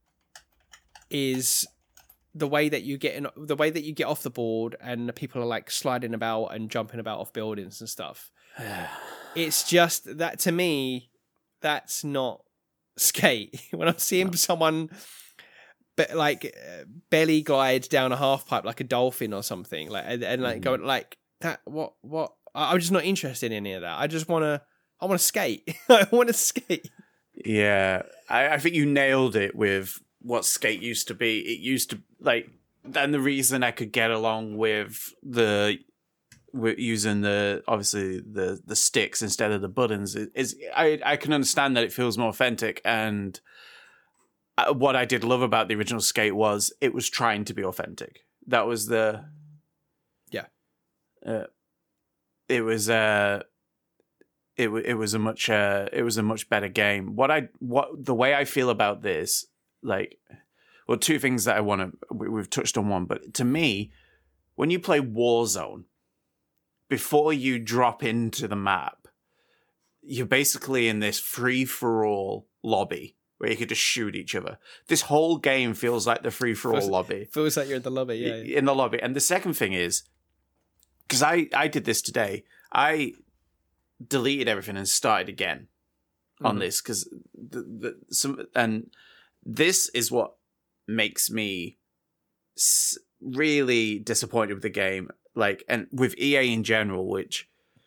is the way that you get off the board and people are like sliding about and jumping about off buildings and stuff. It's just that, to me, that's not skate. When I'm seeing someone like belly glides down a half pipe like a dolphin or something, like and like going like that, what I'm just not interested in any of that. I want to skate. I want to skate. Yeah, I think you nailed it with what skate used to be. It used to, like, and the reason I could get along with the we're using the sticks instead of the buttons is I can understand that it feels more authentic. And what I did love about the original Skate was it was trying to be authentic. That was the it was a much better game. The way I feel about this, like, well, two things that we've touched on one, but to me, when you play Warzone, before you drop into the map, you're basically in this free-for-all lobby where you could just shoot each other. This whole game feels like the free-for-all lobby. Feels like you're in the lobby, yeah. In the lobby. And the second thing is, because I did this today, I deleted everything and started again on this, because this is what makes me really disappointed with the game, like, and with EA in general, which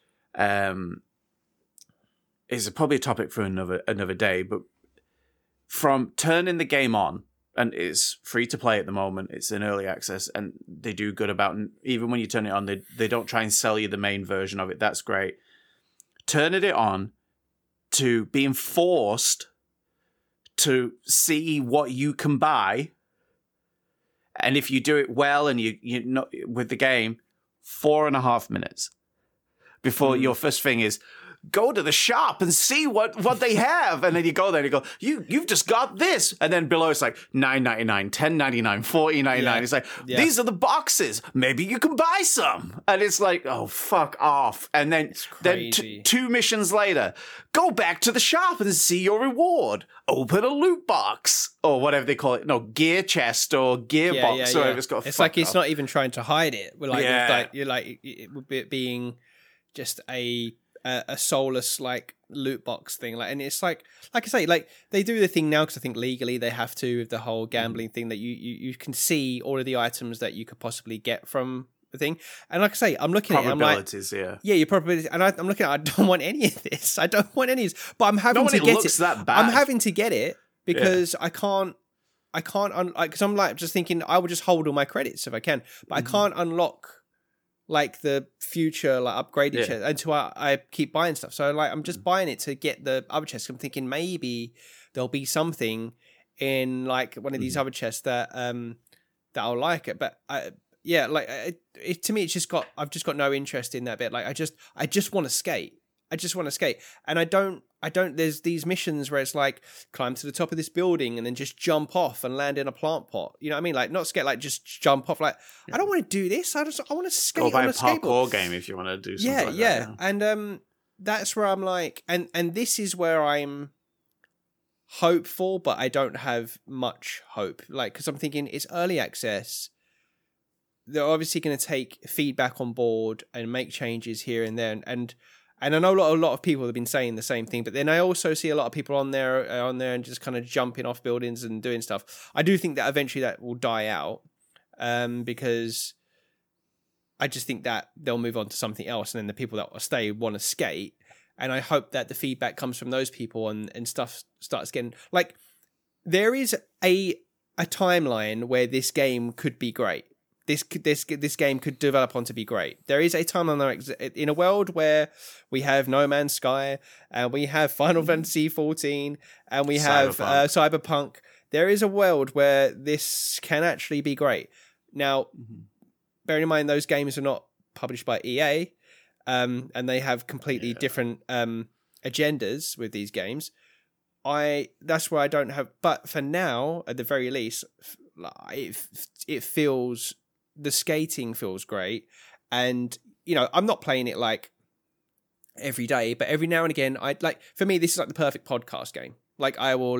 is probably a topic for another day. But from turning the game on, and it's free to play at the moment, it's in early access, and they do good about, even when you turn it on, they don't try and sell you the main version of it. That's great. Turning it on to being forced to see what you can buy, and if you do it well, and you know, with the game, 4.5 minutes before your first thing is go to the shop and see what they have, and then you go there and you go, you've just got this, and then below it's like $9.99, $10.99, $14.99. Yeah. It's like, these are the boxes. Maybe you can buy some, and it's like, oh, fuck off. And then two missions later, go back to the shop and see your reward. Open a loot box or whatever they call it. No, gear chest or gear box or whatever it's got. It's like it's not even trying to hide it. You're like it would be being just a soulless like loot box thing, like, and it's like I say, like, they do the thing now because I think legally they have to, with the whole gambling thing, that you can see all of the items that you could possibly get from the thing. And like I say, I'm looking at it, I'm like, your probabilities, and I'm looking at it, I don't want any of this. I don't want any of this, but I'm having to get it. That bad. I'm having to get it because I can't because I'm like just thinking I will just hold all my credits if I can, but I can't unlock like the future like upgraded chest until I keep buying stuff. So like I'm just buying it to get the other chests. I'm thinking maybe there'll be something in like one of these other chests that I'll like it. But to me it's just I've just got no interest in that bit. Like I just want to skate. And I don't, there's these missions where it's like climb to the top of this building and then just jump off and land in a plant pot. You know what I mean? Like not skate, like just jump off. Like, I don't want to do this. I want to skate. Go buy a parkour game if you want to do something like that. Yeah. And that's where I'm like, and this is where I'm hopeful, but I don't have much hope. Like, because I'm thinking it's early access. They're obviously going to take feedback on board and make changes here and there. And I know a lot of people have been saying the same thing, but then I also see a lot of people on there and just kind of jumping off buildings and doing stuff. I do think that eventually that will die out, because I just think that they'll move on to something else, and then the people that will stay want to skate. And I hope that the feedback comes from those people and stuff starts getting like, there is a timeline where this game could be great. This game could develop on to be great. There is a timeline in a world where we have No Man's Sky and we have Final Fantasy 14 and we have Cyberpunk. There is a world where this can actually be great. Now, bearing in mind those games are not published by EA, and they have completely different agendas with these games. That's where I don't have. But for now, at the very least, it feels. The skating feels great, and you know I'm not playing it like every day, but every now and again for me this is like the perfect podcast game. Like I'll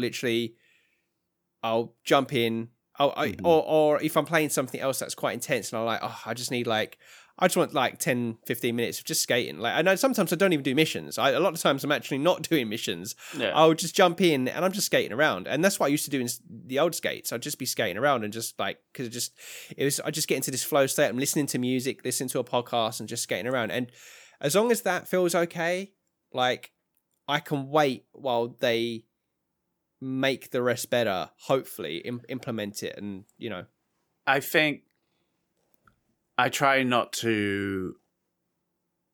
jump in, or if I'm playing something else that's quite intense and I'm like, I just want like 10-15 minutes of just skating. Like I know sometimes I don't even do missions. A lot of times I'm actually not doing missions. I'll just jump in and I'm just skating around, and that's what I used to do in the old skates. I'd just be skating around and just like I just get into this flow state. I'm listening to music, listening to a podcast, and just skating around. And as long as that feels okay, like I can wait while they make the rest better. Hopefully, implement it, and I think. I try not to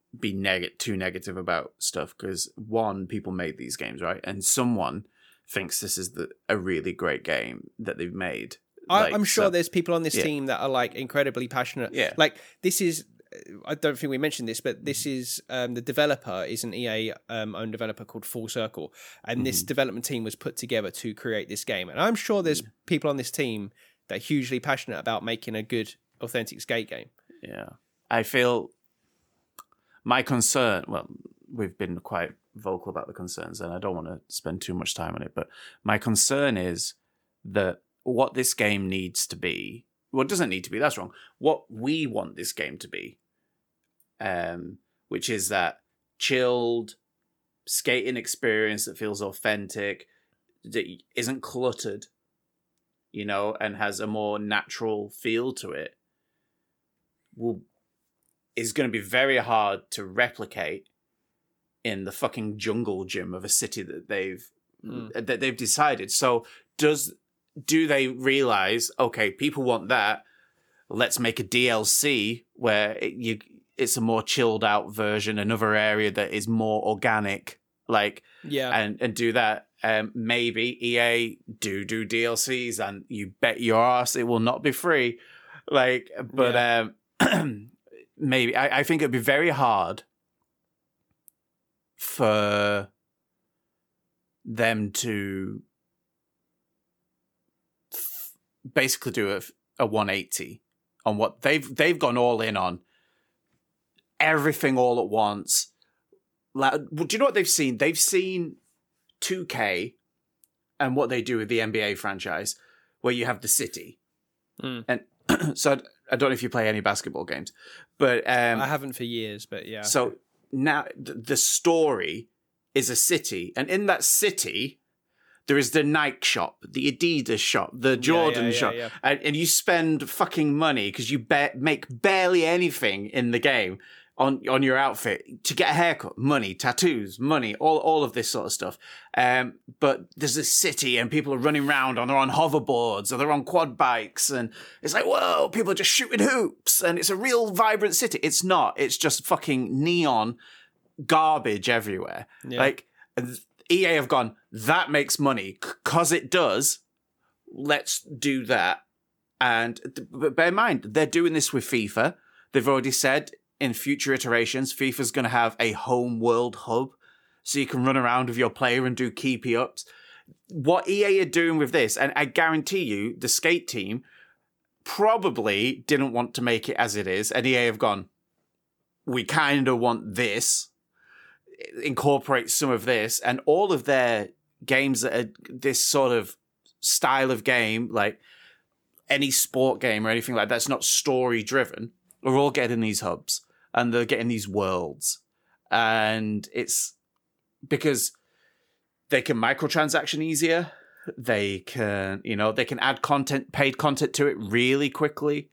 be too negative about stuff, because one, people made these games, right? And someone thinks this is a really great game that they've made. I'm sure there's people on this team that are like incredibly passionate. Yeah. Like this is, I don't think we mentioned this, but this is the developer is an EA owned developer called Full Circle, and this development team was put together to create this game. And I'm sure there's people on this team that are hugely passionate about making a good, authentic skate game. Yeah, I feel my concern. Well, we've been quite vocal about the concerns, and I don't want to spend too much time on it. But my concern is that what this game needs to be. Well, it doesn't need to be. That's wrong. What we want this game to be, which is that chilled skating experience that feels authentic, that isn't cluttered, and has a more natural feel to it, is going to be very hard to replicate in the fucking jungle gym of a city that they've decided. So do they realize, okay, people want that, let's make a DLC where it's a more chilled out version, another area that is more organic, and do that. Maybe EA do DLCs, and you bet your ass it will not be free. Maybe I think it'd be very hard for them to basically do a 180 on what they've gone all in on. Everything all at once. Do you know what they've seen? They've seen 2K and what they do with the NBA franchise, where you have the city. And so I don't know if you play any basketball games, but I haven't for years, but yeah. So now the story is a city, and in that city there is the Nike shop, the Adidas shop, the Jordan shop, and you spend fucking money because you make barely anything in the game on your outfit to get a haircut, money, tattoos, money, all of this sort of stuff. But there's this city and people are running around, or they're on hoverboards, or they're on quad bikes, and it's like, whoa, people are just shooting hoops, and it's a real vibrant city. It's not. It's just fucking neon garbage everywhere. Yeah. EA have gone, that makes money, because it does. Let's do that. And bear in mind, they're doing this with FIFA. They've already said in future iterations, FIFA's going to have a home world hub, so you can run around with your player and do keepy ups. What EA are doing with this, and I guarantee you, the skate team probably didn't want to make it as it is, and EA have gone, we kind of want this, incorporate some of this, and all of their games that are this sort of style of game, like any sport game or anything like that's not story driven, are all getting these hubs. And they're getting these worlds. And it's because they can microtransaction easier. They can, they can add content, paid content to it really quickly.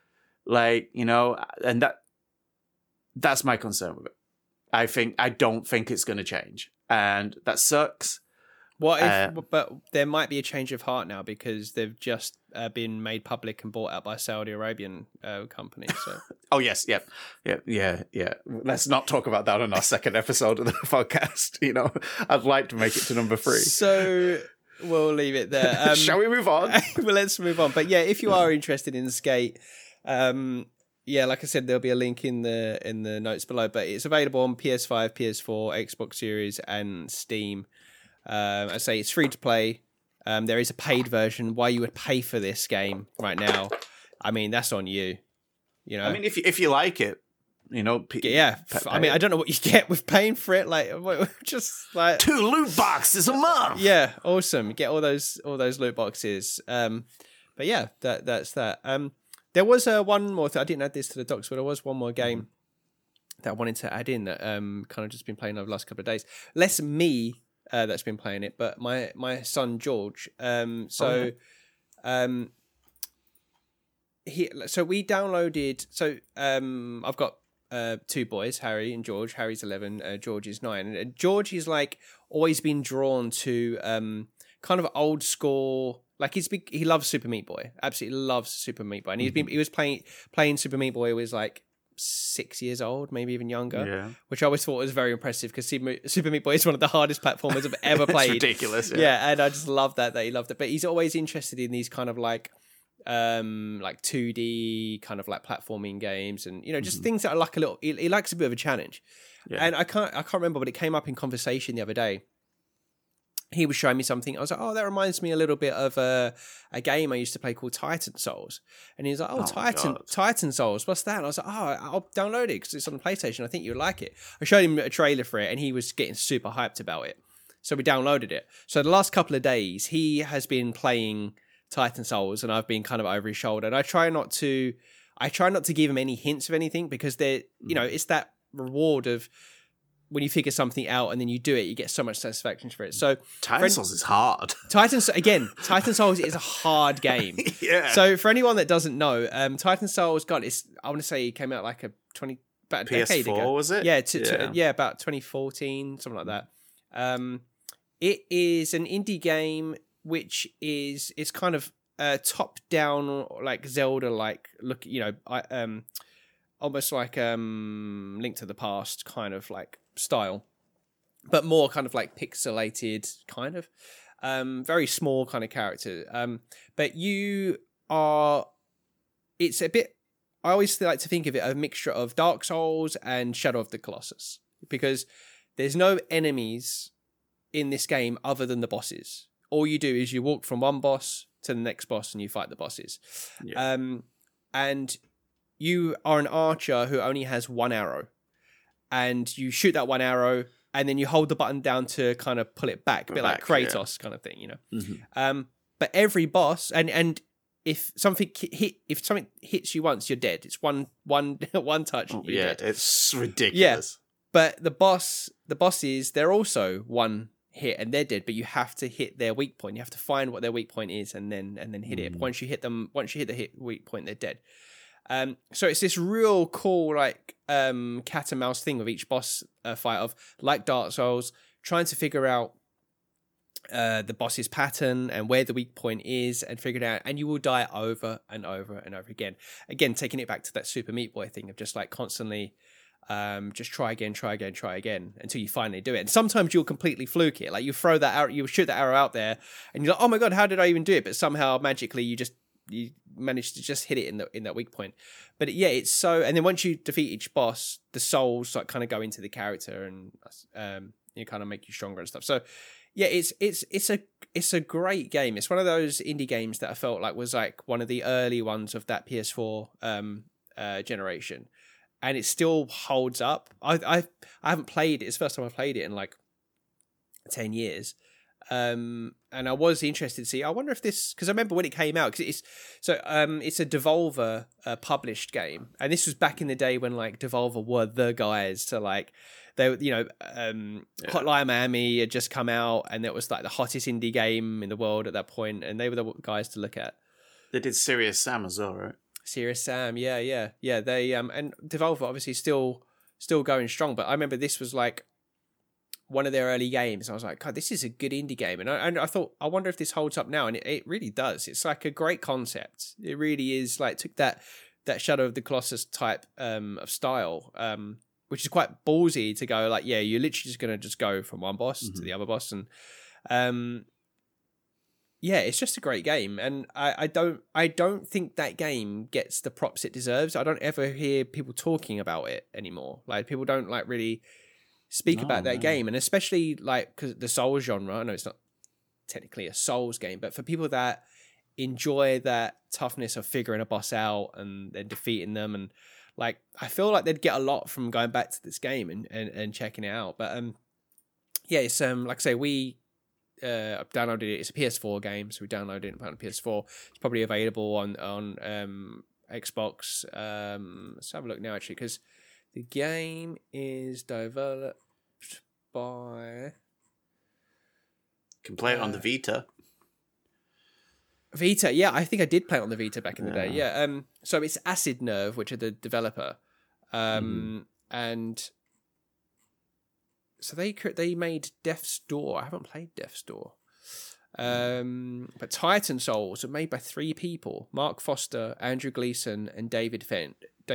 And that's my concern with it. I don't think it's going to change. And that sucks. What if, but there might be a change of heart now because they've just been made public and bought out by Saudi Arabian companies. So. Oh yes, yeah. Let's not talk about that on our second episode of the podcast. I'd like to make it to number 3. So we'll leave it there. Shall we move on? Well, let's move on. But yeah, if you are interested in Skate, like I said, there'll be a link in the notes below. But it's available on PS5, PS4, Xbox Series, and Steam. I say it's free to play. There is a paid version. Why you would pay for this game right now? I mean, that's on you. I mean, if you like it, I mean, I don't know what you get with paying for it. Just 2 loot boxes a month. Yeah, awesome. You get all those loot boxes. But yeah, that's that. There was one more thing. I didn't add this to the docs, but there was one more game that I wanted to add in that kind of just been playing over the last couple of days. Less me. That's been playing it, but my son George. So we downloaded. So I've got 2 boys, Harry and George. Harry's 11, George is 9. And George is always been drawn to kind of old school. He loves Super Meat Boy, absolutely loves Super Meat Boy, and he was playing Super Meat Boy with 6 years old, maybe even younger. Yeah. Which I always thought was very impressive because Super Meat Boy is one of the hardest platformers I've ever played. It's ridiculous. Yeah, and I just love that he loved it. But he's always interested in these kind of like 2D kind of like platforming games, and just things that are like a little. He likes a bit of a challenge. Yeah. And I can't remember, but it came up in conversation the other day. He was showing me something. I was like, oh, that reminds me a little bit of a game I used to play called Titan Souls. And he was like, Titan Souls, what's that? And I was like, oh, I'll download it because it's on the PlayStation. I think you'd like it. I showed him a trailer for it and he was getting super hyped about it. So we downloaded it. So the last couple of days, he has been playing Titan Souls and I've been kind of over his shoulder. And I try not to give him any hints of anything because it's that reward of when you figure something out and then you do it, you get so much satisfaction for it. So Titan Souls is hard. Titan Souls is a hard game. Yeah. So for anyone that doesn't know, Titan Souls, God, I want to say it came out like about a decade ago. PS4, was it? Yeah, about 2014, something like that. It is an indie game which it's kind of top down, like Zelda, like look, almost like Link to the Past kind of like style, but more kind of like pixelated kind of very small kind of character. But it's a bit, I always like to think of it a mixture of Dark Souls and Shadow of the Colossus, because there's no enemies in this game other than the bosses. All you do is you walk from one boss to the next boss and you fight the bosses. Yeah. And you are an archer who only has one arrow, and you shoot that one arrow and then you hold the button down to kind of pull it back, a bit like Kratos kind of thing, Mm-hmm. But every boss, and if something hits you once, you're dead. It's one touch. Oh, you're dead. It's ridiculous. Yeah. But the bosses, they're also one hit and they're dead, but you have to hit their weak point. You have to find what their weak point is and then hit it. Once you hit the weak point, they're dead. So it's this real cool like cat and mouse thing with each boss fight of, like Dark Souls, trying to figure out the boss's pattern and where the weak point is and figure it out, and you will die over and over and over again. Again, taking it back to that Super Meat Boy thing of just like constantly just try again until you finally do it. And sometimes you'll completely fluke it. Like you throw that arrow, you shoot that arrow out there and you're like, oh my God, how did I even do it? But somehow magically you manage to just hit it in that weak point. But yeah, it's so, and then once you defeat each boss, the souls like kind of go into the character and kind of make you stronger and stuff. So yeah, it's a great game. It's one of those indie games that I felt like was like one of the early ones of that PS4 generation, and it still holds up. I haven't played it. It's the first time I've played it in like 10 years. And I was interested to see, I wonder if this, because I remember when it came out, because it's a Devolver published game, and this was back in the day when like Devolver were the guys to like, they Hotline Miami had just come out, and it was like the hottest indie game in the world at that point, and they were the guys to look at. They did Serious Sam as well, right? Serious Sam, yeah. They and Devolver obviously still going strong, but I remember this was like one of their early games. I was like, God, this is a good indie game. And I thought, I wonder if this holds up now. And it really does. It's like a great concept. It really is like, took that Shadow of the Colossus type of style, which is quite ballsy to go like, yeah, you're literally just going to just go from one boss to the other boss. And yeah, it's just a great game. And I don't think that game gets the props it deserves. I don't ever hear people talking about it anymore. Like people don't like really speak about that game, and especially like because the Souls genre, I know it's not technically a Souls game, but for people that enjoy that toughness of figuring a boss out and then defeating them, and like I feel like they'd get a lot from going back to this game and checking it out. But yeah, it's like I say, we downloaded it. It's a PS4 game, so we downloaded it on PS4. It's probably available on Xbox. Let's have a look now actually, because the game is developed by... Can play it on the Vita. Vita, yeah, I think I did play it on the Vita back in the day. Yeah, so it's Acid Nerve, which are the developer, and so they made Death's Door. I haven't played Death's Door. But Titan Souls are made by 3 people: Mark Foster, Andrew Gleason, and David Fenn.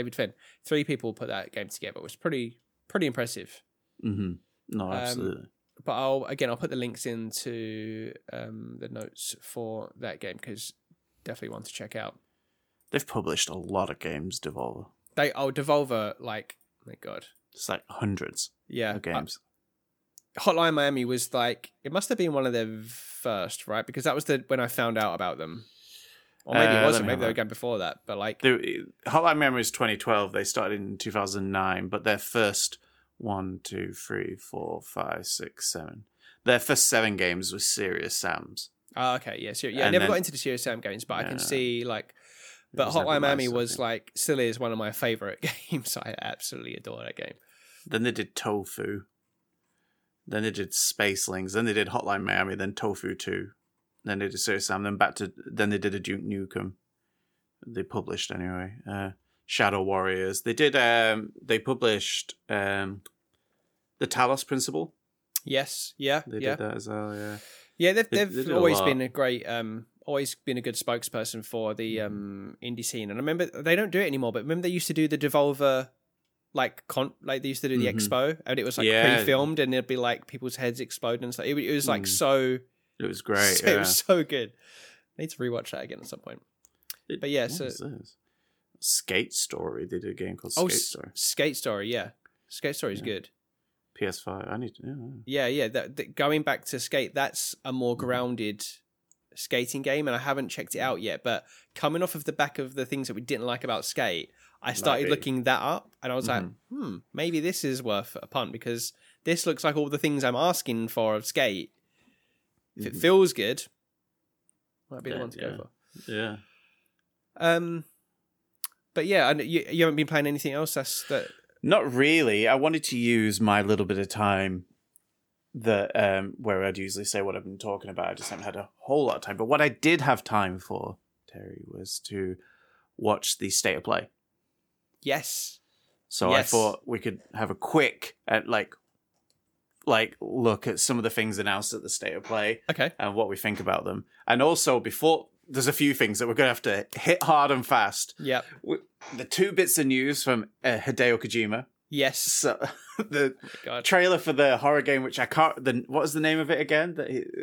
3 people put that game together. It was pretty impressive. Mm-hmm. No, absolutely. But I'll put the links into the notes for that game because definitely one to check out. They've published a lot of games, Devolver. Devolver, like, my God, It's like hundreds of games. Hotline Miami was like, it must have been one of their first, right? Because that was when I found out about them. Or maybe it wasn't. Maybe they were going before that. But like, Hotline Miami was 2012. They started in 2009, but their first 1, 2, 3, 4, 5, 6, 7. Their first 7 games was Serious Sam's. Oh, okay, yeah, I never got into the Serious Sam games, but I can see like. But Hotline Miami was like, still is one of my favorite games. I absolutely adore that game. Then they did Tofu. Then they did Spacelings. Then they did Hotline Miami. Then Tofu 2. Then they did Serious Sam. Then they did a Duke Nukem. They published anyway. Shadow Warriors. They did. They published the Talos Principle. Yes. Yeah. They did that as well. Yeah. Yeah. They've always been a great. Always been a good spokesperson for the indie scene. And I remember they don't do it anymore. But remember they used to do the Devolver. Like they used to do the expo, and it was like pre-filmed, and it'd be like people's heads exploding and stuff. It was like so. It was great. It was so good. I need to rewatch that again at some point. But yeah, so Skate Story. They did a game called Skate Story. Skate Story, yeah. Skate Story is good. PS5. I need to. Yeah. Going back to Skate, that's a more grounded skating game, and I haven't checked it out yet. But coming off of the back of the things that we didn't like about Skate, I started looking that up, and I was like, maybe this is worth a punt because this looks like all the things I'm asking for of Skate. If it feels good, might be the one to go for. Yeah. But yeah, you haven't been playing anything else? Not really. I wanted to use my little bit of time that where I'd usually say what I've been talking about. I just haven't had a whole lot of time. But what I did have time for, Terry, was to watch the State of Play. Yes. So I thought we could have a quick look at some of the things announced at the State of Play. Okay. And what we think about them. And also before, there's a few things that we're going to have to hit hard and fast. Yep. The 2 bits of news from Hideo Kojima. Yes. So the trailer for the horror game, which I can't. What was the name of it again?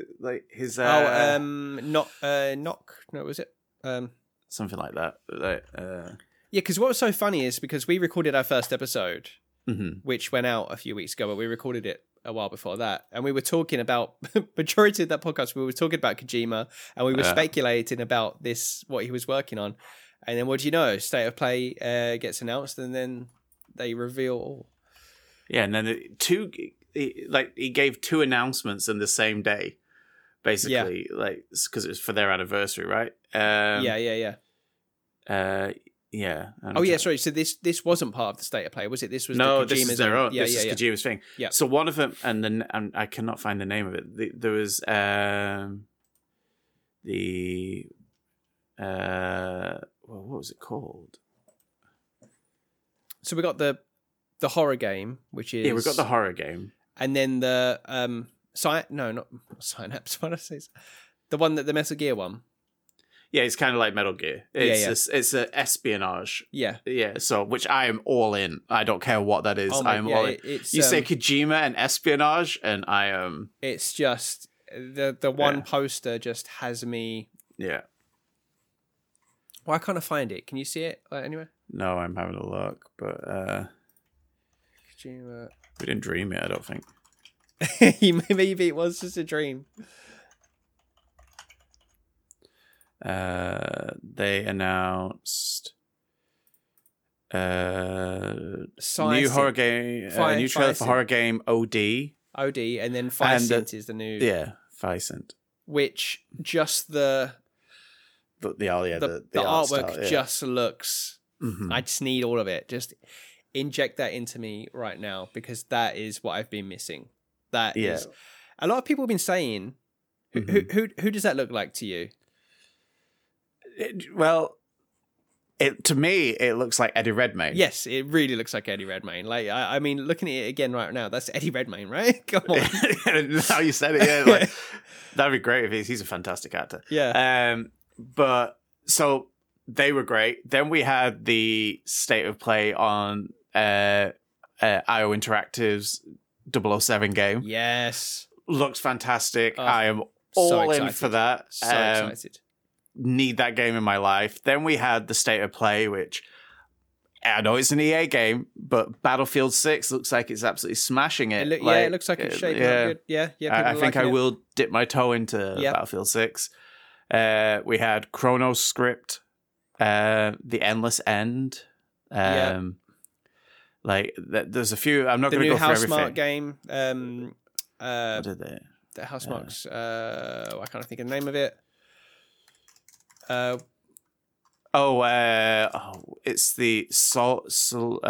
Knock. No, was it? Something like that. Yeah, because what was so funny is because we recorded our first episode, which went out a few weeks ago, but we recorded it a while before that, and we were talking about majority of that podcast. We were talking about Kojima, and we were speculating about what he was working on, and then what do you know? State of Play gets announced, and then they reveal all. Yeah, and then he gave 2 announcements in the same day, basically, because it was for their anniversary, right? Yeah. Sorry. So this wasn't part of the State of Play, was it? This was this is their own. This is Kojima's thing. Yeah. So one of them, and I cannot find the name of it. There was what was it called? So we got the horror game, which is we got the horror game, and then the not Synapse. What did I say? The one that the Metal Gear one. Yeah, it's kind of like Metal Gear. It's an espionage. Yeah. Yeah, so which I am all in. I don't care what that is. I am all in. You say Kojima and espionage, and I am... It's just... The one poster just has me... Yeah. Why can't I find it? Can you see it anywhere? No, I'm having a look, but... Kojima... We didn't dream it, I don't think. Maybe it was just a dream. They announced new horror game, new trailer for horror game OD, and then Ficent is the new Ficent, which just the artwork just looks. I just need all of it. Just inject that into me right now because that is what I've been missing. That is a lot of people have been saying. Who does that look like to you? To me, it looks like Eddie Redmayne. Yes, it really looks like Eddie Redmayne. Like, I mean, looking at it again right now, that's Eddie Redmayne, right? Come on. Now you said it, yeah. That'd be great if he's a fantastic actor. Yeah. But so they were great. Then we had the state of play on IO Interactive's 007 game. Yes. Looks fantastic. I am all in for that. So excited. Need that game in my life. Then we had the state of play, which I know it's an EA game, but Battlefield 6 looks like it's absolutely smashing it. It looks like it's shaping up good. Yeah. I think I will dip my toe into Battlefield 6. We had Chrono Script, The Endless End. Like there's a few. I'm not going to go through everything. Housemarque game. What did they? The Housemarque's. I can't think of the name of it. It's the Saros.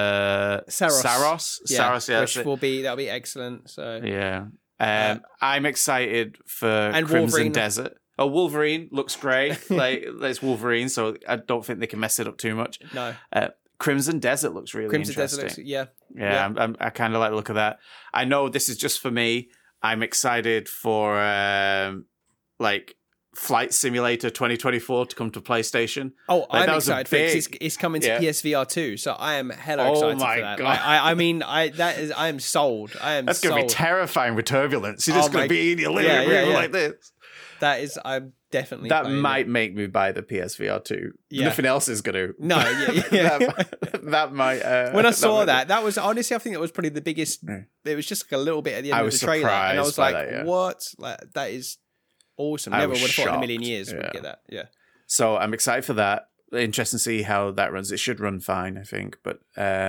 Yeah, Saros, that'll be excellent. So yeah, I'm excited for and Crimson Wolverine. Desert. Oh, Wolverine looks great. Like it's Wolverine, so I don't think they can mess it up too much. No. Crimson Desert looks really interesting. Desert looks, yeah. I kind of like the look of that. I know this is just for me. I'm excited for like Flight Simulator 2024 to come to PlayStation. Oh, like, I'm excited for it. It's coming to PSVR 2, so I am hella excited for that. God. Like, I am sold. That's going to be terrifying with turbulence. You're just going to be in your living room like this. I'm definitely. That might make me buy the PSVR 2. Yeah. Nothing else is going to. No, that might. When I saw that was honestly, I think that was probably the biggest. It was just like a little bit at the end of the trailer, and I was like, "What? Like, that is awesome! Never would have thought in a million years we'd get that." Yeah. So I'm excited for that. Interesting to see how that runs. It should run fine, I think. But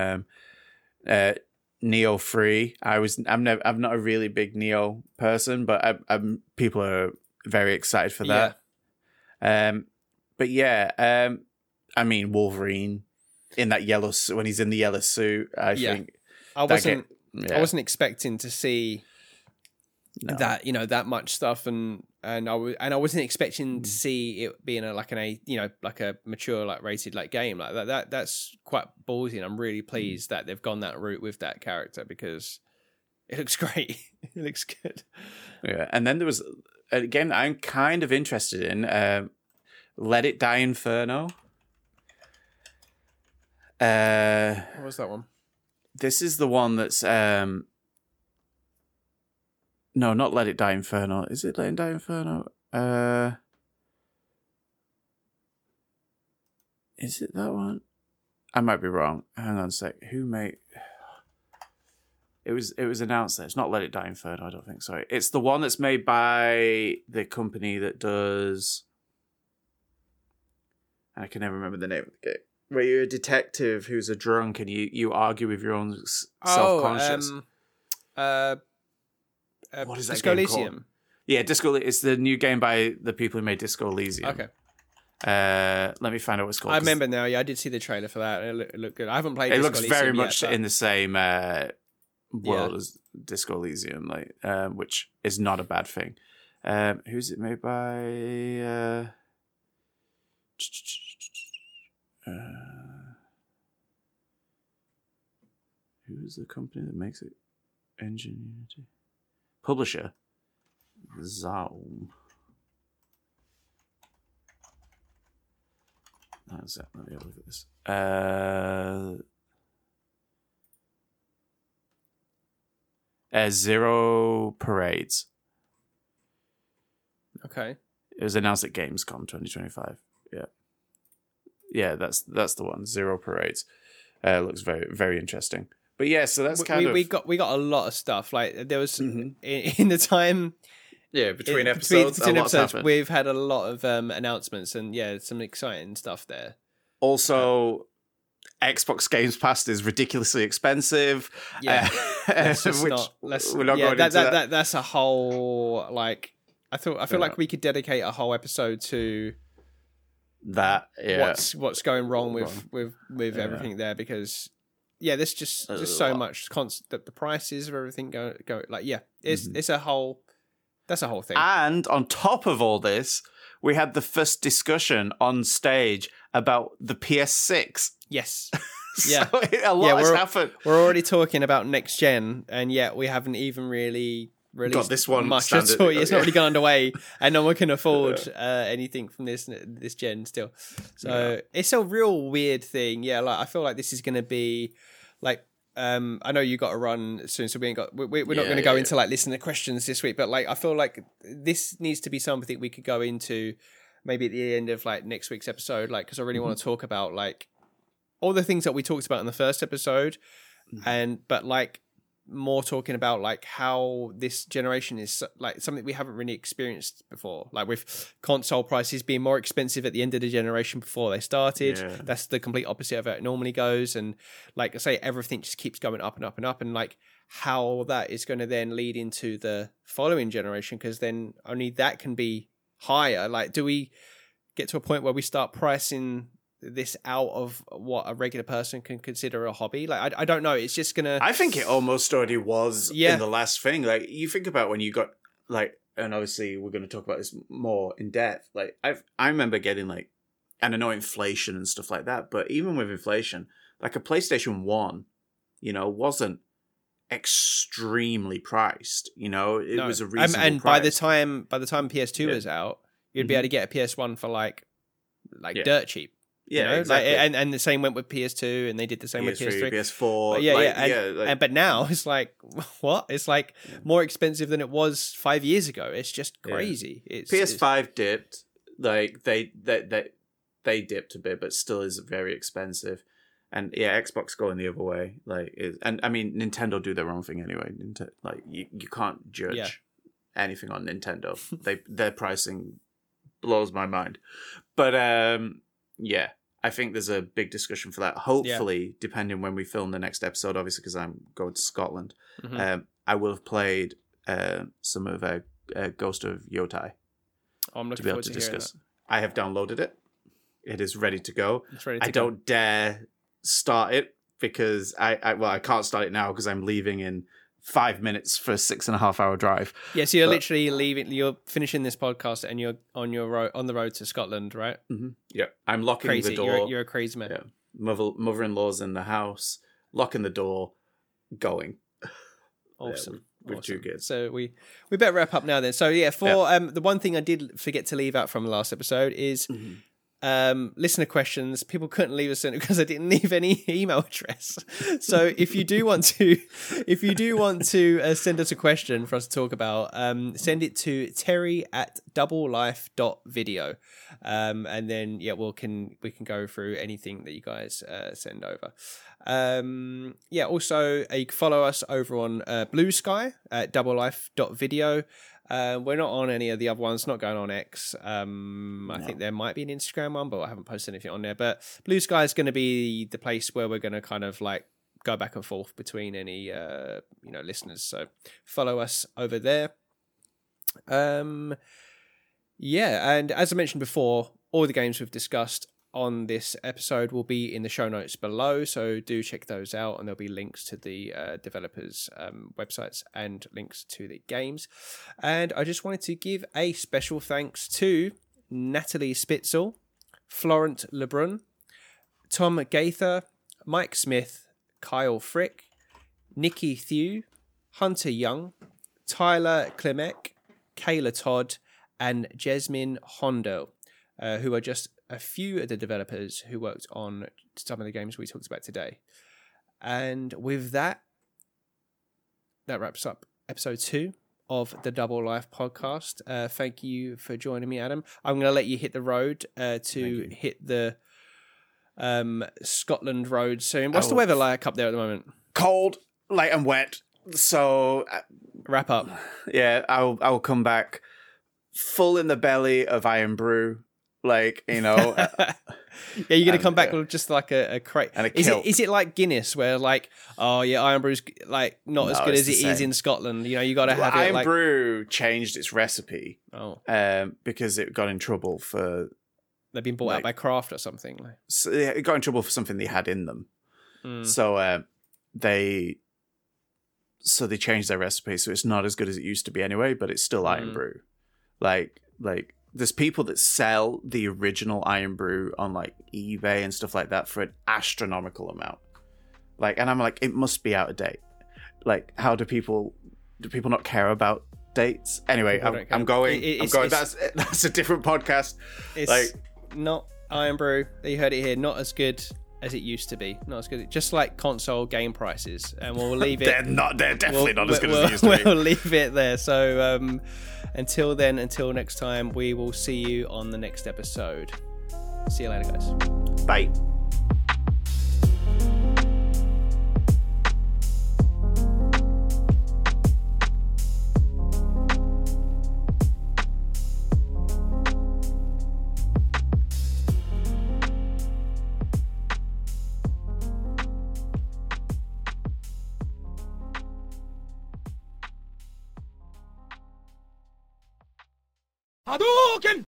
Neo 3. I'm not a really big Neo person, but people are very excited for that. But yeah, I mean Wolverine in that yellow when he's in the yellow suit. I think I wasn't expecting to see that that much stuff, and I wasn't expecting to see it being a mature rated game like that. That's quite ballsy, and I'm really pleased that they've gone that route with that character because it looks great. It looks good. Yeah, and then there was. Again, I'm kind of interested in Let It Die Inferno. What was that one? This is the one that's... no, not Let It Die Inferno. Is it Let It Die Inferno? Is it that one? I might be wrong. Hang on a sec. Who made... It was announced that it's not Let It Die Inferno, I don't think. Sorry. It's the one that's made by the company that does... I can never remember the name of the game. Where you're a detective who's a drunk and you argue with your own self-conscious. What is that Disco game Elysium? called? Yeah, Disco. It's the new game by the people who made Disco Elysium. Okay. Let me find out what it's called. I remember now. Yeah, I did see the trailer for that. It looked good. I haven't played. It Disco looks Elysium very much yet, in the same world as Disco Elysium, which is not a bad thing. Who's it made by? Who's the company that makes it? Ingenuity. Publisher. Zaum. Let me have a look at this. Zero Parades. Okay. It was announced at Gamescom 2025. Yeah, that's the one. Zero Parades. Looks very, very interesting. But yeah, so that's we got a lot of stuff. Like there was in the time. Yeah, between episodes, we've had a lot of announcements and some exciting stuff there. Also, Xbox Games Pass is ridiculously expensive. Yeah, we're not going into that. That's a whole I feel like we could dedicate a whole episode to that. Yeah, what's going wrong with everything there because. Yeah, there's just so much constant. The prices of everything go it's a whole. That's a whole thing. And on top of all this, we had the first discussion on stage about the PS6. Yes. So a lot has happened. We're already talking about next gen, and yet we haven't even really released got this one much standard. at all. It's not really gone underway, and no one can afford anything from this gen still. So it's a real weird thing. Yeah, like I feel like this is going to be like. I know you got to run soon, so we're not going to go into like listener questions this week. But like, I feel like this needs to be something we could go into maybe at the end of like next week's episode, like because I really want to talk about like all the things that we talked about in the first episode, but like more talking about like how this generation is like something we haven't really experienced before, like with console prices being more expensive at the end of the generation before they started. That's the complete opposite of how it normally goes, and like I say, everything just keeps going up and up and up, and like how that is going to then lead into the following generation, because then only that can be higher. Like, do we get to a point where we start pricing this out of what a regular person can consider a hobby? Like, I don't know. It's just gonna. I think it almost already was in the last thing. Like, you think about when you got like, and obviously we're going to talk about this more in depth. Like, I remember getting like, and I know inflation and stuff like that, but even with inflation, like a PlayStation 1, wasn't extremely priced. It was a reasonable and price. by the time PS2 was out, you'd be able to get a PS1 for like dirt cheap. Yeah, exactly. And the same went with PS2, and they did the same with PS3, PS4. But now it's like what? It's like more expensive than it was 5 years ago. It's just crazy. PS5 dipped, like they dipped a bit, but still is very expensive. And Xbox going the other way, and I mean Nintendo do their own thing anyway. Like you can't judge anything on Nintendo. Their pricing blows my mind, but I think there's a big discussion for that. Hopefully, depending when we film the next episode, obviously because I'm going to Scotland, I will have played some of Ghost of Yotai. I'm looking to be able forward to to discuss. That. I have downloaded it. It is ready to go. I don't dare start it because I can't start it now because I'm leaving in 5 minutes for a 6.5 hour drive. Yeah, so you're literally leaving. You're finishing this podcast and you're on the road to Scotland, right? Mm-hmm. Yeah, I'm locking the door. You're a crazy man. Yeah, mother-in-law's in the house, locking the door, going. Awesome. With two kids. So we better wrap up now then. So the one thing I did forget to leave out from the last episode is. Listener questions. People couldn't leave us in because I didn't leave any email address. So if you do want to send us a question for us to talk about, send it to terry@doublelife.video, and then we can go through anything that you guys send over. Also you can follow us over on Blue Sky at doublelife.video. We're not on any of the other ones, not going on X. I think there might be an Instagram one, but I haven't posted anything on there. But Blue Sky is going to be the place where we're going to kind of like go back and forth between any listeners. So follow us over there. And as I mentioned before, all the games we've discussed on this episode will be in the show notes below, so do check those out, and there'll be links to the developers' websites and links to the games. And I just wanted to give a special thanks to Natalie Spitzel, Florent Lebrun, Tom Gaither, Mike Smith, Kyle Frick, Nikki Thew, Hunter Young, Tyler Klimek, Kayla Todd, and Jasmine Hondo, who are just a few of the developers who worked on some of the games we talked about today. And with that wraps up episode 2 of the Double Life podcast. Thank you for joining me, Adam. I'm going to let you hit the road to hit the Scotland road soon. What's the weather like up there at the moment? Cold, light and wet. So wrap up. Yeah, I'll come back full in the belly of Iron Brew. Like, you're going to come back with just like a crate. And a kilt. Is it like Guinness where like, Iron Brew's like not as good as it is in Scotland? You got to have it. Iron Brew changed its recipe. Because it got in trouble for. They've been bought out by Kraft or something. So it got in trouble for something they had in them. So they changed their recipe, so it's not as good as it used to be anyway. But it's still Iron Brew. Like. There's people that sell the original Iron Brew on like eBay and stuff like that for an astronomical amount. And I'm like, it must be out of date. Like, how do people Do people not care about dates? Anyway, I'm going. That's a different podcast. It's not Iron Brew. You heard it here. Not as good as it used to be. Not as good. Just like console game prices, and we'll leave it. They're definitely not as good as they used to be. We'll leave it there. So until then, until next time, we will see you on the next episode. See you later, guys. Bye. Hadouken!